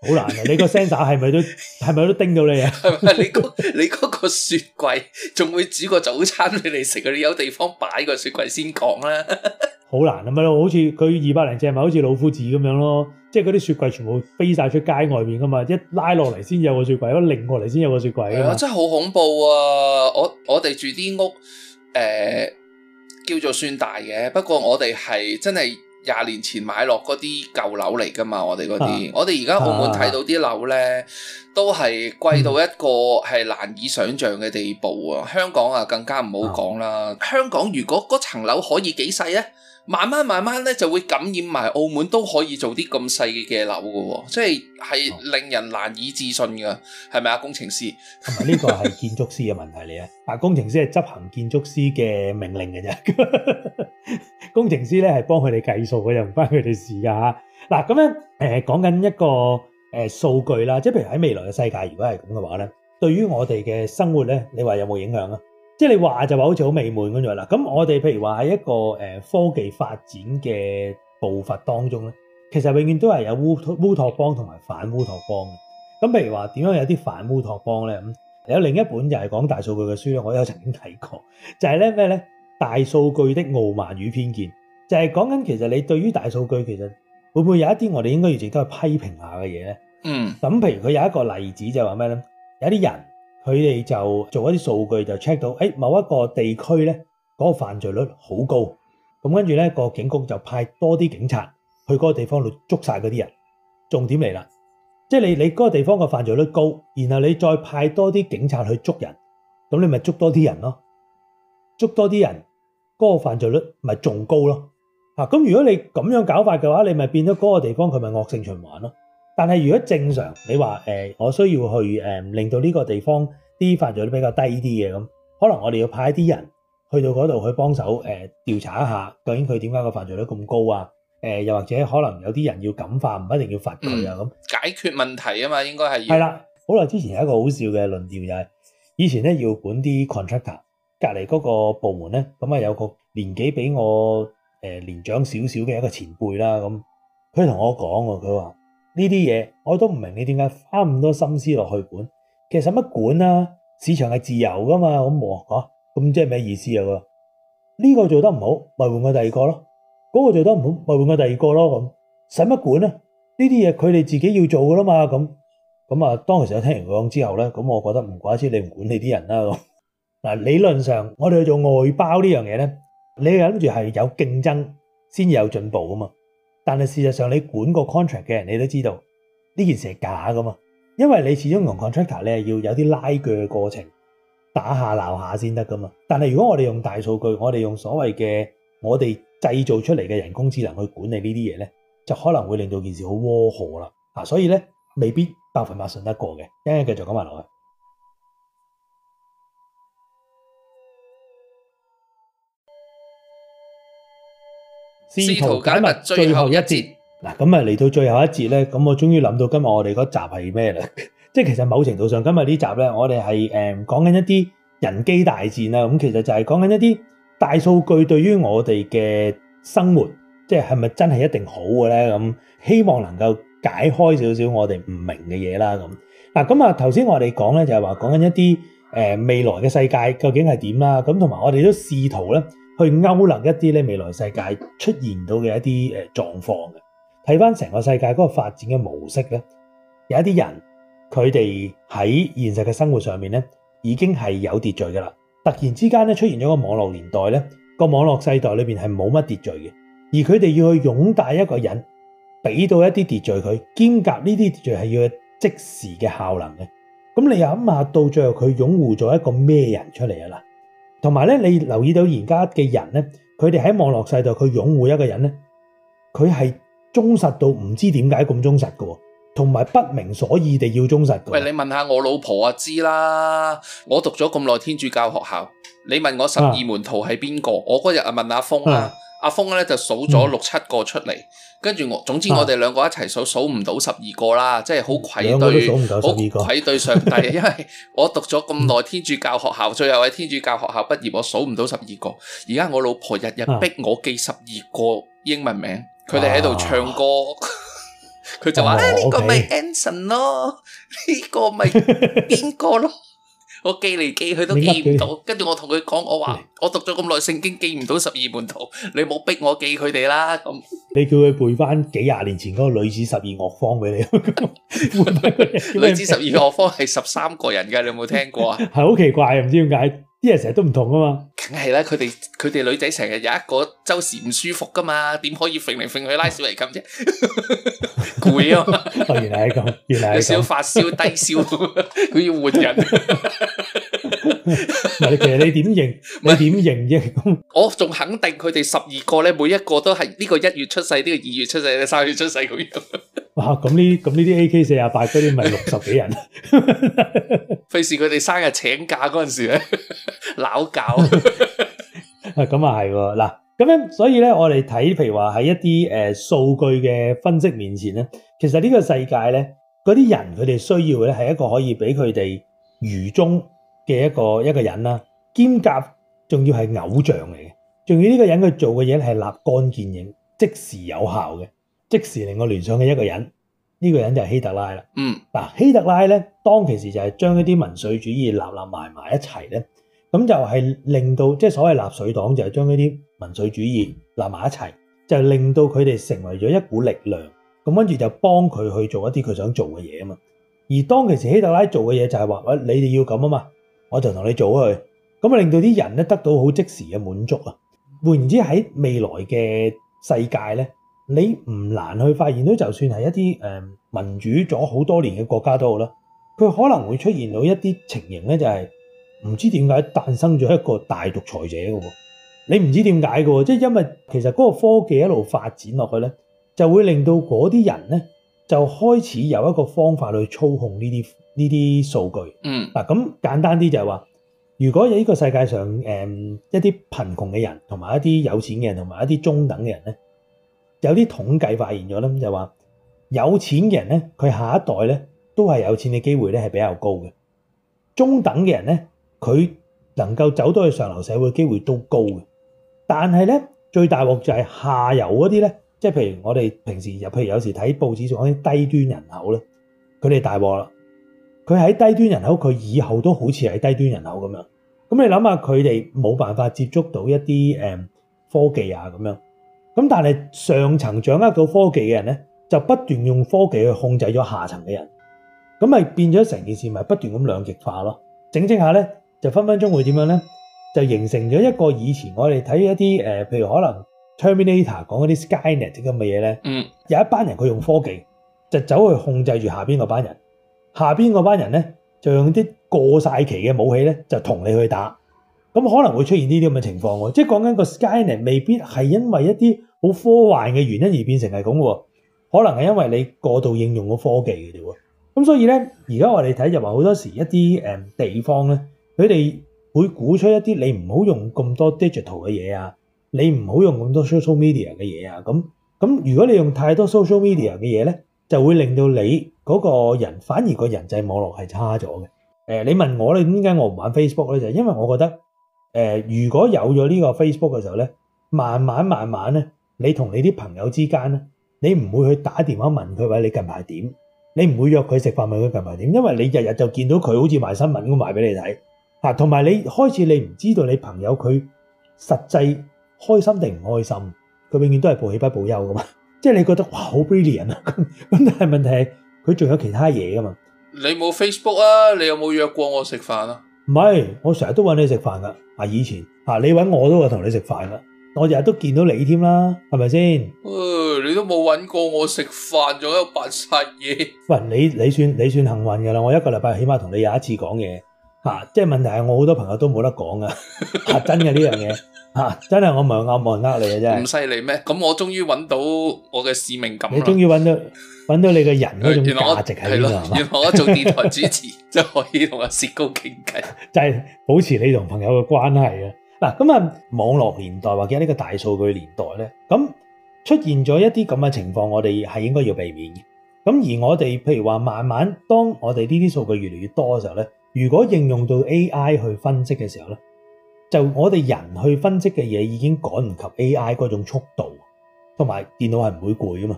好難啊！你個 sensor 係咪都叮到你啊？ 係咪你嗰個雪櫃仲會煮個早餐俾你食？你有地方擺個雪櫃先講啦。 好難啊！咪咯，好似佢200零隻咪好似老夫子咁樣咯，即係嗰啲雪櫃全部飛晒出街外面噶嘛，一拉落嚟先有個雪櫃，一擰過嚟先有個雪櫃啊嘛！ 真係好恐怖啊！我哋住啲屋叫做算大嘅，不過我哋係真係20年前買落嗰啲舊樓嚟噶嘛，我哋嗰啲，我哋而家澳門睇到啲樓咧，都係貴到一個係難以想像嘅地步啊！香港啊更加唔好講啦，香港如果嗰層樓可以幾細咧？慢慢咧就會感染埋澳門都可以做啲咁細嘅樓嘅喎，即係令人難以置信㗎，係咪啊？工程師同埋呢個係建築師嘅問題嚟啊！但工程師係執行建築師嘅命令嘅啫，工程師咧係幫佢哋計數嘅，又唔關佢哋事㗎嚇。嗱咁樣講緊一個數據啦，即係譬如喺未來嘅世界，如果係咁嘅話咧，對於我哋嘅生活咧，你話有冇影響啊？即係你話就話好似好美滿咁樣啦，咁我哋譬如話喺一個科技發展嘅步伐當中咧，其實永遠都係有烏托邦同埋反烏托邦嘅。咁譬如話點樣有啲反烏托邦咧？有另一本就係講大數據嘅書咧，我有曾經睇過，就係咧咩咧？大數據的傲慢與偏見，就係講緊其實你對於大數據其實會唔會有一啲我哋應該要值得去批評下嘅嘢咧？咁譬如佢有一個例子就係話咩咧？有啲人佢哋就做一啲數據就 check 到，某一個地區咧嗰個犯罪率好高，咁跟住咧個警局就派多啲警察去嗰個地方度捉晒嗰啲人。重點嚟啦，即係你嗰個地方個犯罪率高，然後你再派多啲警察去捉人，咁你咪捉多啲人咯，捉多啲人嗰個犯罪率咪仲高咯。咁如果你咁樣搞法嘅話，你咪變咗嗰個地方佢咪惡性循環咯。但係如果正常，你話我需要去令到呢個地方啲犯罪率比較低啲嘅，咁，可能我哋要派一啲人去到嗰度去幫手調查一下，究竟佢點解個犯罪率咁高啊？又或者可能有啲人要感化，唔一定要罰佢啊咁。 解決問題啊嘛，應該係係啦。好耐之前有一個好笑嘅論調就係，以前咧要管啲 contractor， 隔離嗰個部門咧，咁啊有個年紀比我年長少少嘅一個前輩啦，咁佢同我講喎，佢話，呢啲嘢我都唔明你點解花咁多心思落去管，其實使乜管啊？市場係自由噶嘛，咁我話咁即係咩意思啊？呢個做得唔好，咪換個第二個咯；嗰個做得唔好，咪換個第二個咯。咁使乜管啊？呢啲嘢佢哋自己要做噶啦嘛。咁啊，當其時我聽完佢講之後咧，咁我覺得唔怪之你唔管你啲人啦。咁嗱，理論上我哋去做外包呢樣嘢咧，你諗住係有競爭先有進步噶嘛。但係事實上，你管個 contract 嘅人，你都知道呢件事係假噶嘛，因為你始終同 contractor 咧要有啲拉鋸嘅過程，打下鬧下先得噶嘛。但係如果我哋用大數據，我哋用所謂嘅我哋製造出嚟嘅人工智能去管理呢啲嘢咧，就可能會令到件事好窩火啦。所以咧未必100%信得過嘅。一陣繼續講埋落去。 試圖解密最後一節。 嗱，咁啊嚟到最後一節咧，咁我終於諗到今日我哋嗰集係咩啦？即係其實某程度上今日呢集咧，我哋係講緊一啲人機大戰啦。咁其實就係講緊一啲大數據對於我哋嘅生活，即係咪真係一定好嘅咧？咁希望能夠解開少少我哋唔明嘅嘢啦。咁啊頭先我哋講咧就係話講緊一啲未來嘅世界究竟係點啦。咁同埋我哋都試圖咧去勾勒一啲咧未來世界出現到嘅一啲狀況嘅。睇翻成個世界嗰個發展嘅模式咧，有一啲人佢哋喺現實嘅生活上面咧已經係有秩序噶啦。突然之間咧出現咗個網絡年代咧，個網絡世代裏邊係冇乜秩序嘅，而佢哋要去擁戴一個人，俾到一啲秩序佢，兼夾呢啲秩序係要有即時嘅效能嘅。咁你又諗下，到最後佢擁護咗一個咩人出嚟啊？嗱，同埋咧，你留意到而家嘅人咧，佢哋喺網絡世代佢擁護一個人咧，佢係忠實到唔知點解咁忠實嘅，同埋不明所以地要忠實嘅。 喂，你問下我老婆啊，知啦。我讀咗咁耐天主教學校，你問我12門徒係邊個？我嗰日啊問阿峰啊，阿峰咧就數咗6、7個出嚟，跟住總之我哋兩個一齊數唔到12個啦，即係好愧對，好愧對上帝，因為我讀咗咁耐天主教學校，最後喺天主教學校畢業，我數唔到12個。而家我老婆日日逼我記12個英文名。佢哋喺度唱歌， 佢就話呢個咪 Anson 咯，呢個咪邊個咯。我記嚟記去都記唔到，跟住我同佢講，我話我讀咗咁耐聖經，記唔到12門徒，你冇逼我記佢哋啦。咁你叫佢背翻幾廿年前嗰個女子12樂坊俾你， 女子12樂坊係13個人㗎，你有冇聽過啊？ 係好奇怪，唔知點解啲人成日都唔同啊嘛。 梗係啦，佢哋女仔成日有一個周時唔舒服㗎嘛，點可以揈嚟揈去拉小提琴啫？攰啊嘛！ 原來係咁，原來係咁。 有少發燒低燒，佢要換人。 唔係，其實你點認？你點認啫？ 我仲肯定佢哋12個咧，每一個都係呢個1月出世，呢個2月出世，呢個3月出世咁樣。 哇！咁呢啲 AK48嗰啲咪60幾人？ 費事佢哋生日請假嗰陣時咧鬧交。 咁啊係喎，嗱咁樣，所以咧我哋睇，譬如話喺一啲數據嘅分析面前咧，其實呢個世界咧，嗰啲人佢哋需要嘅咧係一個可以俾佢哋愚忠嘅一個人啦，兼夾仲要係偶像嚟嘅，仲要呢個人佢做嘅嘢係立竿見影、即時有效嘅，即時令我聯想嘅一個人，呢個人就係希特拉啦。嗱，希特拉咧當其時就係將一啲民粹主義立埋一齊咧。咁就係令到即係所謂納粹黨就係將呢啲民粹主義立埋一齊，就令到佢哋成為咗一股力量。咁跟住就幫佢去做一啲佢想做嘅嘢啊嘛。而當其時希特拉做嘅嘢就係話：喂，你哋要咁啊嘛，我就同你做佢。咁啊令到啲人咧得到好即時嘅滿足啊。換言之喺未來嘅世界咧，你唔難去發現到，就算係一啲民主咗好多年嘅國家都好啦，佢可能會出現到一啲情形咧，就係唔知點解誕生咗一個大獨裁者嘅喎，你唔知點解嘅喎，即係因為其實嗰個科技一路發展落去咧，就會令到嗰啲人咧就開始有一個方法去操控呢啲數據。嗱咁簡單啲就係話，如果喺呢個世界上一啲貧窮嘅人同埋一啲有錢嘅人同埋一啲中等嘅人咧，有啲統計發現咗咧，就係話有錢嘅人咧，佢下一代咧都係有錢嘅機會咧係比較高嘅，中等嘅人咧，佢能夠走到去上流社會嘅機會都高嘅，但係咧最大鑊就係下游嗰啲咧，即係譬如我哋平時譬如有時睇報紙講啲低端人口咧，佢哋大鑊啦，佢喺低端人口，佢以後都好似係低端人口咁樣。咁你諗下，佢哋冇辦法接觸到一啲科技啊咁樣，咁但係上層掌握到科技嘅人咧，就不斷用科技去控制咗下層嘅人，咁咪變咗成件事咪不斷咁兩極化咯。整下咧，就分分鐘會點樣咧？就形成咗一個以前我哋睇一啲譬如可能 Terminator 講嗰啲 Skynet 咁嘅嘢咧，有一班人佢用科技就走去控制住下邊嗰班人，下邊嗰班人咧就用啲過晒期嘅武器咧就同你去打，咁可能會出現呢啲咁嘅情況喎。即係講緊個 Skynet 未必係因為一啲好科幻嘅原因而變成係咁喎，可能係因為你過度應用個科技嘅啫喎。咁所以咧，而家我哋睇就話好多時一啲地方咧，佢哋會鼓吹一啲你唔好用咁多 digital 嘅嘢啊，你唔好用咁多 social media 嘅嘢啊。咁如果你用太多 social media 嘅嘢咧，就會令到你嗰個人反而個人際網絡係差咗嘅。你問我咧，點解我唔玩 Facebook 咧？就係因為我覺得如果有咗呢個 Facebook 嘅時候咧，慢慢咧，你同你啲朋友之間咧，你唔會去打電話問佢話你近排點。你唔會約佢食飯問佢近排點，因為你日日就見到佢好似賣新聞咁賣俾你睇嚇，同埋你開始你唔知道你朋友佢實際開心定唔開心，佢永遠都係報喜不報憂噶嘛，即係你覺得哇好 brilliant 啊，咁但係問題係佢仲有其他嘢噶嘛。 你冇 Facebook 啊？你有冇約過我食飯啊？ 唔係，我成日都揾你食飯噶，以前你揾我都會同你食飯噶。我日日都見到你添啦，係咪先？ 你都冇揾過我食飯，仲喺度扮晒嘢。 喂，你算幸運噶啦，我一個禮拜起碼同你有一次講嘢，即係問題係我好多朋友都冇得講噶，真嘅呢樣嘢，真係我唔係冇人呃你嘅真係。咁犀利咩？咁我終於揾到我嘅使命感啦。 你終於揾到你嘅人嗰種價值喺邊度？ 原來我做電台主持就可以同阿薛高傾偈， 就係保持你同朋友嘅關係啊！嗱，咁網絡年代或者呢個大數據年代咧，咁出現咗一啲咁嘅情況，我哋係應該要避免嘅。咁而我哋譬如話慢慢，當我哋呢啲數據越嚟越多嘅時候咧，如果應用到 AI 去分析嘅時候咧，就我哋人去分析嘅嘢已經趕唔及 AI 嗰種速度，同埋電腦係唔會攰噶嘛。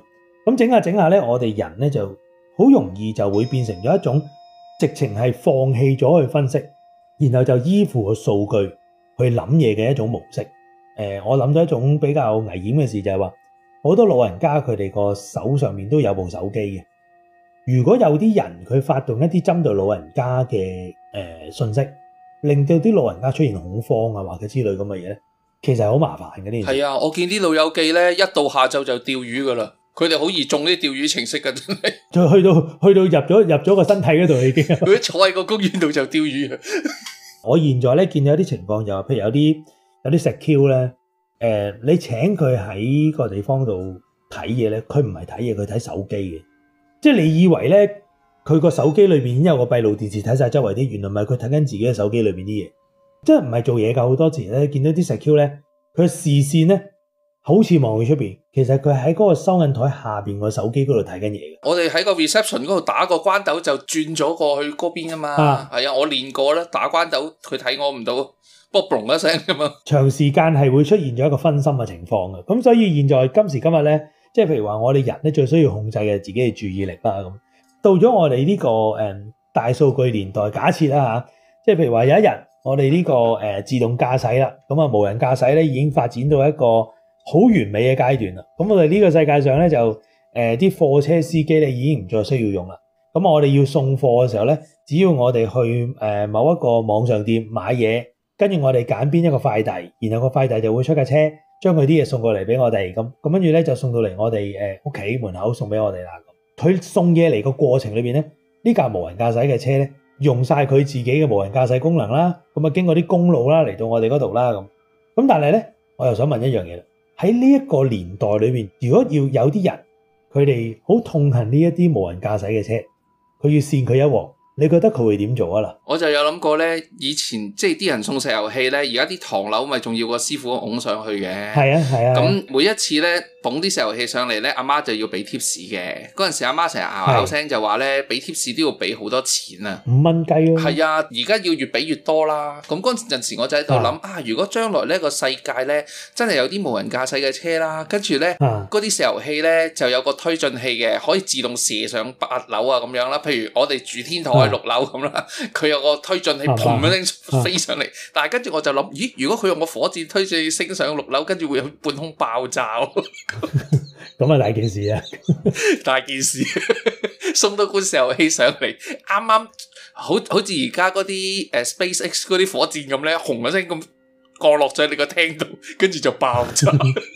咁整下整下咧，我哋人咧就好容易就會變成咗一種直情係放棄咗去分析，然後就依附個數據去諗嘢嘅一種模式。我諗到一種比較危險嘅事就係話，好多老人家佢哋個手上面都有部手機嘅。如果有啲人佢發動一啲針對老人家嘅訊息，令到啲老人家出現恐慌啊或者之類咁嘅嘢咧，其實係好麻煩嘅呢件事。 係啊，我見啲老友記咧，一到下晝就釣魚噶啦，佢哋好易中啲釣魚程式噶，真係。 就去到入咗個身體嗰度已經。 佢坐喺個公園度就釣魚啊！ 我現在咧見到有啲情況就係，譬如有啲石 Q 咧，你請佢喺個地方度睇嘢咧，佢唔係睇嘢，佢睇手機嘅。即係你以為咧，佢個手機裏邊已經有個閉路電視睇晒周圍啲，原來唔係，佢睇緊自己嘅手機裏邊啲嘢。即係唔係做嘢㗎，好多時咧見到啲石 Q 咧，佢視線咧好似望去出邊，其實佢喺嗰個收銀台下邊個手機嗰度睇緊嘢嘅。 我哋喺個 reception 嗰度打個關斗就轉咗過去嗰邊啊嘛。係啊，我練過啦，打關斗佢睇我唔到，不過嘣一聲㗎嘛。 長時間係會出現咗一個分心嘅情況嘅，咁所以現在今時今日咧，即係譬如話我哋人咧最需要控制嘅自己嘅注意力啦。咁到咗我哋呢個大數據年代，假設啦嚇，即係譬如話有一日我哋呢個自動駕駛啦，咁啊無人駕駛咧已經發展到一個好完美嘅階段啦。咁我哋呢個世界上咧就啲貨車司機咧已經唔再需要用啦。咁我哋要送貨嘅時候咧，只要我哋去某一個網上店買嘢，跟住我哋揀邊一個快遞，然後個快遞就會出架車將佢啲嘢送過嚟俾我哋，咁跟住咧就送到嚟我哋屋企門口送俾我哋啦。佢送嘢嚟個過程裏邊咧，呢架無人駕駛嘅車咧用晒佢自己嘅無人駕駛功能啦，咁啊經過啲公路啦嚟到我哋嗰度啦咁。咁但係咧，我又想問一樣嘢啦，喺呢一個年代裏邊，如果要有啲人佢哋好痛恨呢一啲無人駕駛嘅車，佢要扇佢一鑊，你覺得佢會點做啊？嗱， 我就有諗過咧，以前即係啲人送石油氣咧，而家啲唐樓咪仲要個師傅拱上去嘅。 係啊係啊。 咁每一次咧捧啲石油氣上嚟咧，阿媽就要俾貼士嘅。嗰陣時阿媽成日嗷嗷聲就話咧，俾貼士都要俾好多錢啊 ，5蚊雞咯。 係啊，而家要越俾越多啦。咁嗰陣時我就喺度諗如果將來呢個世界咧真係有啲無人駕駛嘅車啦，跟住咧嗰啲石油氣咧就有個推進器嘅，可以自動射上8樓啊咁樣啦。譬如我哋住天台6樓咁啦，佢有個推進器砰一聲飛上嚟，但係跟住我就諗，咦？如果佢用個火箭推進器升上6樓，跟住會有半空爆炸。 咁啊大件事啊！ 大件事，送到罐石油氣上嚟，啱啱好似而家嗰啲SpaceX 嗰啲火箭咁咧，轟一聲咁降落咗你個廳度，跟住就爆炸。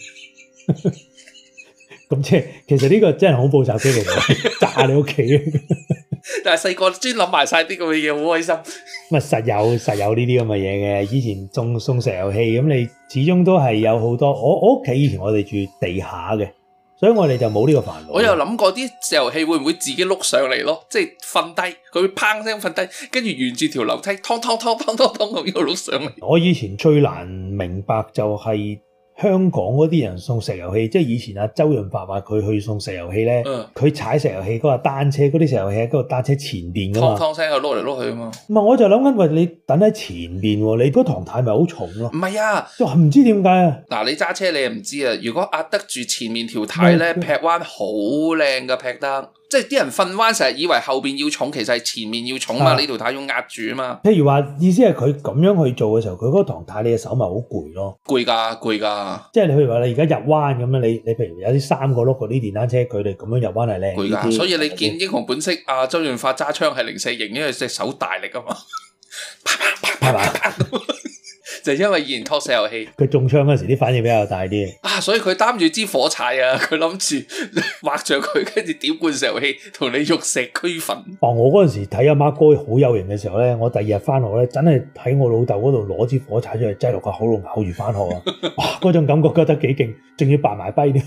咁即係其實呢個真係恐怖襲擊嚟嘅，炸你屋企。 但係細個專諗埋晒啲咁嘅嘢，好開心。 咁啊實有呢啲咁嘅嘢嘅。以前送石油氣咁，你始終都係有好多。我屋企以前我哋住地下嘅，所以我哋就冇呢個煩惱。 我有諗過啲石油氣會唔會自己碌上嚟咯？即係瞓低，佢會砰聲瞓低，跟住沿住條樓梯，湯咁一路碌上嚟。 我以前最難明白就係香港嗰啲人送石油氣，即係以前阿周潤發話佢去送石油氣咧，佢踩石油氣嗰個單車，嗰啲石油氣喺嗰個單車前邊噶嘛， 湯聲又碌嚟碌去啊嘛。 唔係，我就諗緊，喂，你等喺前邊喎，你嗰唐太咪好重咯？ 唔係啊， 唔知點解啊？ 嗱，你揸車你又唔知啊。如果壓得住前面條軚咧，劈彎好靚噶，劈得。即係啲人瞓彎成日以為後邊要重，其實係前面要重嘛，呢條軚要壓住啊嘛。 譬如話意思係佢咁樣去做嘅時候，佢嗰個唐太你嘅手咪好攰咯。 攰㗎。即係你譬如話你而家入彎咁樣，你譬如有啲3個轆嗰啲電單車，佢哋咁樣入彎係靚。 攰㗎，所以你見英雄本色周潤發揸槍係零舍型，因為隻手大力啊嘛。啪就因為以前托石油氣， 佢中槍嗰時啲反應比較大啲所以佢擔住支火柴啊，佢諗住畫着佢，跟住點罐石油氣同你玉石俱焚。 我嗰陣時睇阿媽哥好有型嘅時候咧，我第2日翻學咧，真係喺我老豆嗰度攞支火柴出嚟擠落個口度咬住翻學啊！哇，嗰種感覺覺得幾勁，仲要扮埋跛添。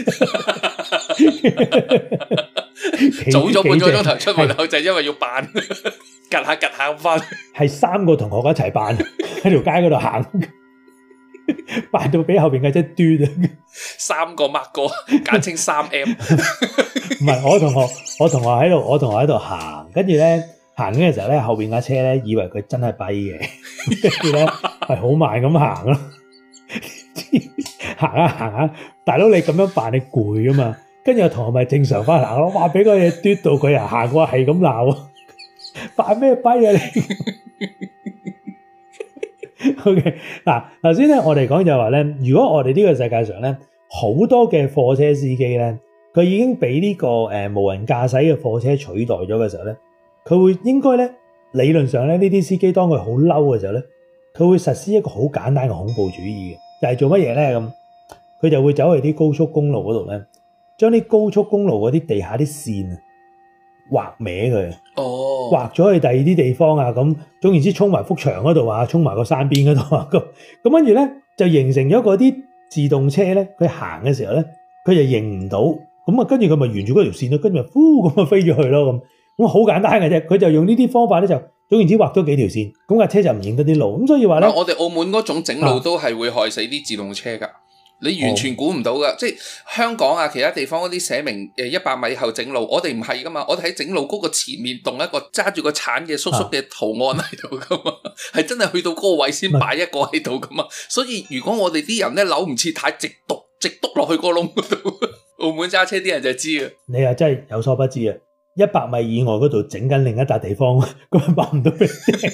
早咗半個鐘頭出門口就係因為要扮。趌下咁翻， 係3個同學一齊扮喺條街嗰度行，扮到俾後邊嘅隻端啊 ！3個 Mark 哥，簡稱3M。 唔係我同學喺度行，跟住咧行嘅時候咧，後邊架車咧以為佢真係跛嘅，跟住咧係好慢咁行咯。行下，大佬你咁樣扮你攰啊嘛？ 跟住我同學咪正常翻行咯，哇！俾個嘢嘟到佢行過係咁鬧啊，扮咩跛啊你？OK 嗱，頭先咧我哋講就話咧，如果我哋呢個世界上咧好多嘅貨車司機咧，佢已經俾呢個無人駕駛嘅貨車取代咗嘅時候咧，佢會應該咧理論上咧呢啲司機當佢好嬲嘅時候咧，佢會實施一個好簡單嘅恐怖主義嘅，就係做乜嘢咧咁？佢就會走去啲高速公路嗰度咧，將啲高速公路嗰啲地下啲線畫歪佢，畫咗去第二啲地方啊，咁總言之衝埋幅牆嗰度啊，衝埋個山邊嗰度啊，咁跟住咧就形成咗嗰啲自動車咧，佢行嘅時候咧，佢就認唔到，咁啊跟住佢咪沿住嗰條線咯，跟住咪呼咁啊飛咗去咯咁好簡單嘅啫，佢就用呢啲方法咧就總言之畫咗幾條線，咁架車就唔認得啲路，咁所以話咧， 我哋澳門嗰種整路都係會害死啲自動車㗎。你完全估唔到噶，即係香港啊，其他地方嗰啲寫明100米後整路，我哋唔係噶嘛，我哋喺整路嗰個前面動一個揸住個鏟嘅叔叔嘅圖案喺度噶嘛，係真係去到嗰個位先擺一個喺度噶嘛，所以如果我哋啲人咧扭唔切太直篤落去個窿嗰度，澳門揸車啲人就知啊。 你又真係有所不知啊！100米以外嗰度整緊另一笪地方，咁擺唔到俾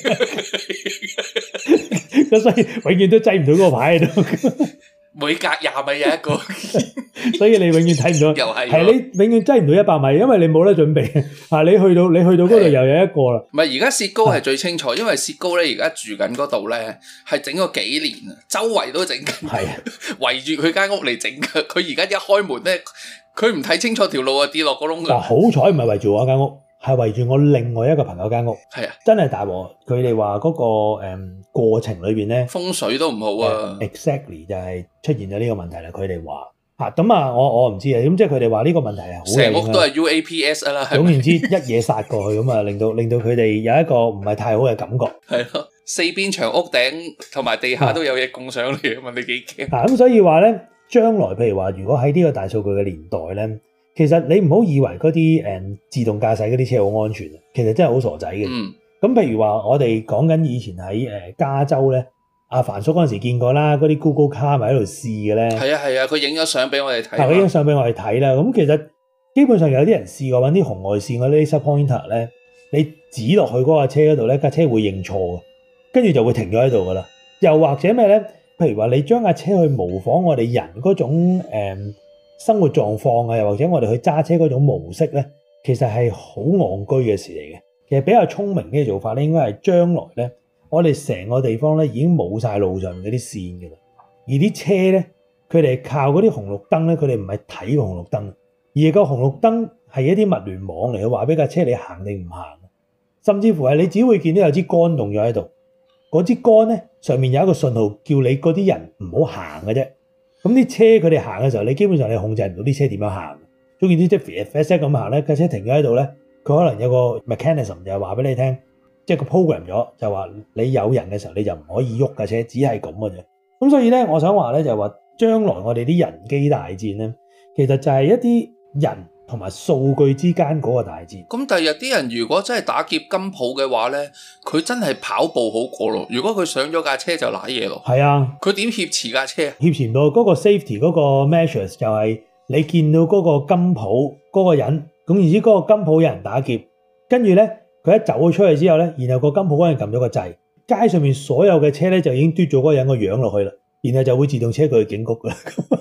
你，咁所以永遠都擠唔到嗰個牌喺度。 每隔20米有一個， 所以你永遠睇唔到， 又係你永遠擠唔到100米，因為你冇得準備啊！你去到嗰度又有一個啦。 唔係而家薛高係最清楚，因為薛高咧而家住緊嗰度咧係整咗幾年啊，周圍都整緊，圍住佢間屋嚟整嘅。佢而家一開門咧，佢唔睇清楚條路啊，跌落個窿㗎。 好彩唔係圍住我間屋。係圍住我另外一個朋友間屋， 係啊， 真係大鑊。佢哋話嗰個過程裏邊咧， 風水都唔好啊。 exactly 就係出現咗呢個問題啦。佢哋話咁啊，我唔知啊。咁即係佢哋話呢個問題係好成屋都係 UAPS 啦。 總言之，一嘢殺過去咁啊，令到佢哋有一個唔係太好嘅感覺。 係咯，四邊牆屋頂同埋地下都有嘢供上嚟啊嘛，你幾驚？ 咁所以話咧，將來譬如話，如果喺呢個大數據嘅年代咧。其實你唔好以為嗰啲自動駕駛嗰啲車好安全，其實真係好傻仔嘅。咁譬如話，我哋講緊以前喺加州咧，阿凡叔嗰陣時見過啦，嗰啲 Google Car 咪喺度試嘅咧。 係啊，佢影咗相俾我哋睇。 佢影咗相俾我哋睇啦。咁其實基本上有啲人試過揾啲紅外線嗰啲 laser pointer 咧，你指落去嗰架車嗰度咧，架車會認錯嘅，跟住就會停咗喺度噶啦。又或者咩咧？譬如話你將架車去模仿我哋人嗰種生活狀況啊，又或者我哋去揸車嗰種模式咧，其實係好戇居嘅事嚟嘅。其實比較聰明嘅做法咧，應該係將來咧，我哋成個地方咧已經冇晒路上面嗰啲線嘅啦。而啲車咧，佢哋靠嗰啲紅綠燈咧，佢哋唔係睇紅綠燈，而係個紅綠燈係一啲物聯網嚟，去話俾架車你行定唔行。甚至乎係你只會見到有支杆動咗喺度，嗰支杆咧上面有一個信號叫你嗰啲人唔好行嘅啫。咁啲車佢哋行嘅時候，你基本上你控制唔到啲車點樣行。總言之，即係咁行咧，架車停咗喺度咧，佢可能有個 mechanism 就係話俾你聽，即係個 program 咗，就話你有人嘅時候你就唔可以喐架車，只係咁嘅啫。咁所以咧，我想話咧就係話，將來我哋啲人機大戰咧，其實就係一啲人同埋數據之間嗰個大戰。 咁第日啲人如果真係打劫金鋪嘅話咧，佢真係跑步好過咯。如果佢上咗架車就瀨嘢咯。 係啊， 佢點挾持架車？ 挾持到嗰個 safety 嗰個 measures 就係你見到嗰個金鋪嗰個人，咁然之嗰個金鋪有人打劫，跟住咧佢一走咗出去之後咧，然後個金鋪嗰人撳咗個掣，街上面所有嘅車咧就已經嘟咗嗰個人個樣落去啦，然後就會自動車佢去警局噶啦。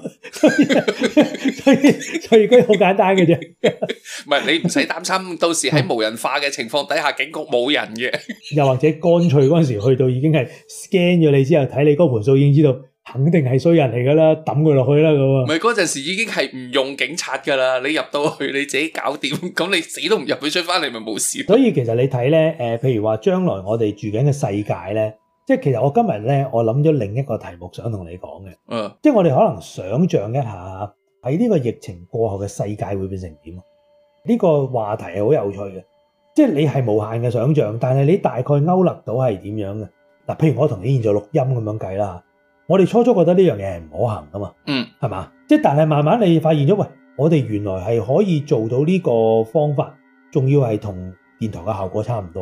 所以佢好簡單嘅啫。 唔係你唔使擔心，到時喺無人化嘅情況底下，警局冇人嘅。 又或者乾脆嗰陣時去到已經係 scan 咗你之後，睇你嗰盤數已經知道肯定係衰人嚟噶啦，抌佢落去啦咁啊。 唔係嗰陣時已經係唔用警察噶啦，你入到去你自己搞掂，咁你死都唔入，佢出翻嚟咪冇事。 所以其實你睇咧，譬如話將來我哋住緊嘅世界咧，即係其實我今日咧，我諗咗另一個題目想同你講嘅，即係我哋可能想像一下喺呢個疫情過後嘅世界會變成點？呢個話題係好有趣嘅，即係你係無限嘅想像，但係你大概勾勒到係點樣嘅？嗱，譬如我同你現在錄音咁樣計啦，我哋初初覺得呢樣嘢係唔可行噶嘛，係嘛？即係但係慢慢你發現咗，喂，我哋原來係可以做到呢個方法，仲要係同電台嘅效果差唔多嘅。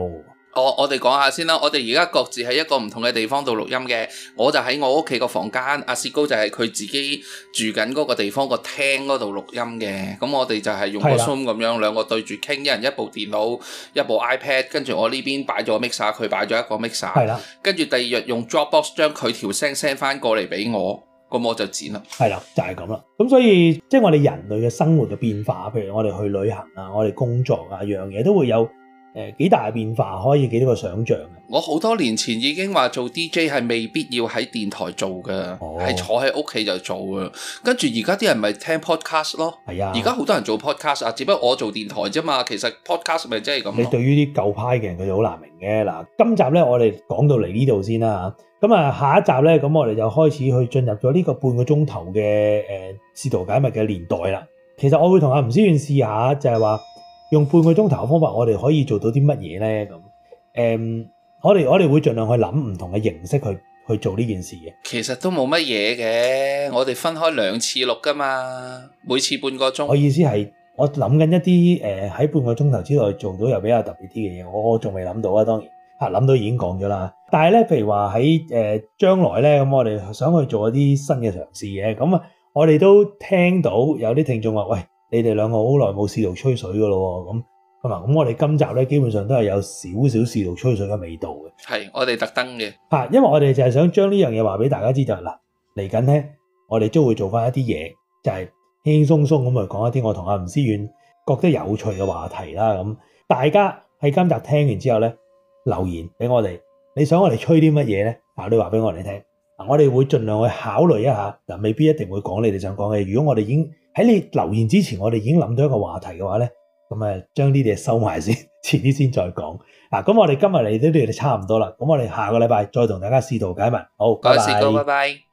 我哋講下先啦，我哋而家各自喺一個唔同嘅地方度錄音嘅，我就喺我屋企個房間，阿薛高就係佢自己住緊嗰個地方個廳嗰度錄音嘅，咁我哋就係用個 Zoom 咁樣兩個對住傾，一人一部電腦，一部 iPad， 跟住我呢邊擺咗 mixer， 佢擺咗一個 mixer， 係啦， 跟住第二日用 Dropbox 將佢條聲 send 翻過嚟俾我，咁我就剪啦。 係啦，就係咁啦。咁所以即係我哋人類嘅生活嘅變化，譬如我哋去旅行啊，我哋工作啊，樣嘢都會有幾大嘅變化，可以幾多個想像嘅。 我好多年前已經話做 DJ 係未必要喺電台做嘅，係坐喺屋企就做嘅。跟住而家啲人咪聽 podcast 咯。係啊，而家好多人做 podcast 啊，只不過我做電台啫嘛。其實 podcast 咪真係咁。你對於啲舊派嘅人佢就好難明嘅。嗱，今集咧我哋講到嚟呢度先啦嚇。咁啊，下一集咧咁我哋就開始去進入咗呢個半個鐘頭嘅試圖解密嘅年代啦。其實我會同阿吳思遠試下，就係話用半個鐘頭嘅方法，我哋可以做到啲乜嘢咧？咁我哋會盡量去諗唔同嘅形式去做呢件事嘅。其實都冇乜嘢嘅，我哋分開2次錄噶嘛，每次半個鐘。我意思係，我諗緊一啲喺半個鐘頭之內做到又比較特別啲嘅嘢，我仲未諗到啊。當然諗到已經講咗啦。但係咧，譬如話喺將來咧，咁我哋想去做一啲新嘅嘗試嘅。咁啊，我哋都聽到有啲聽眾話：喂，你哋兩個好耐冇試圖吹水噶咯喎。咁我哋今集咧基本上都係有少少試圖吹水嘅味道嘅。係，我哋特登嘅。因為我哋就係想將呢樣嘢話俾大家知，就係嗱，嚟緊咧，我哋都會做翻一啲嘢，就係輕輕鬆鬆咁去講一啲我同阿吳思遠覺得有趣嘅話題啦。咁大家喺今集聽完之後咧，留言俾我哋，你想我哋吹啲乜嘢咧？你話俾我哋聽。我哋會盡量去考慮一下，未必一定會講你哋想講嘅。如果我哋已經喺你留言之前，我哋已經諗到一個話題嘅話咧，咁將呢啲嘢收埋先，遲啲先再講。咁我哋今日嚟到呢度就差唔多啦。咁我哋下個禮拜再同大家試圖解密。好，拜拜。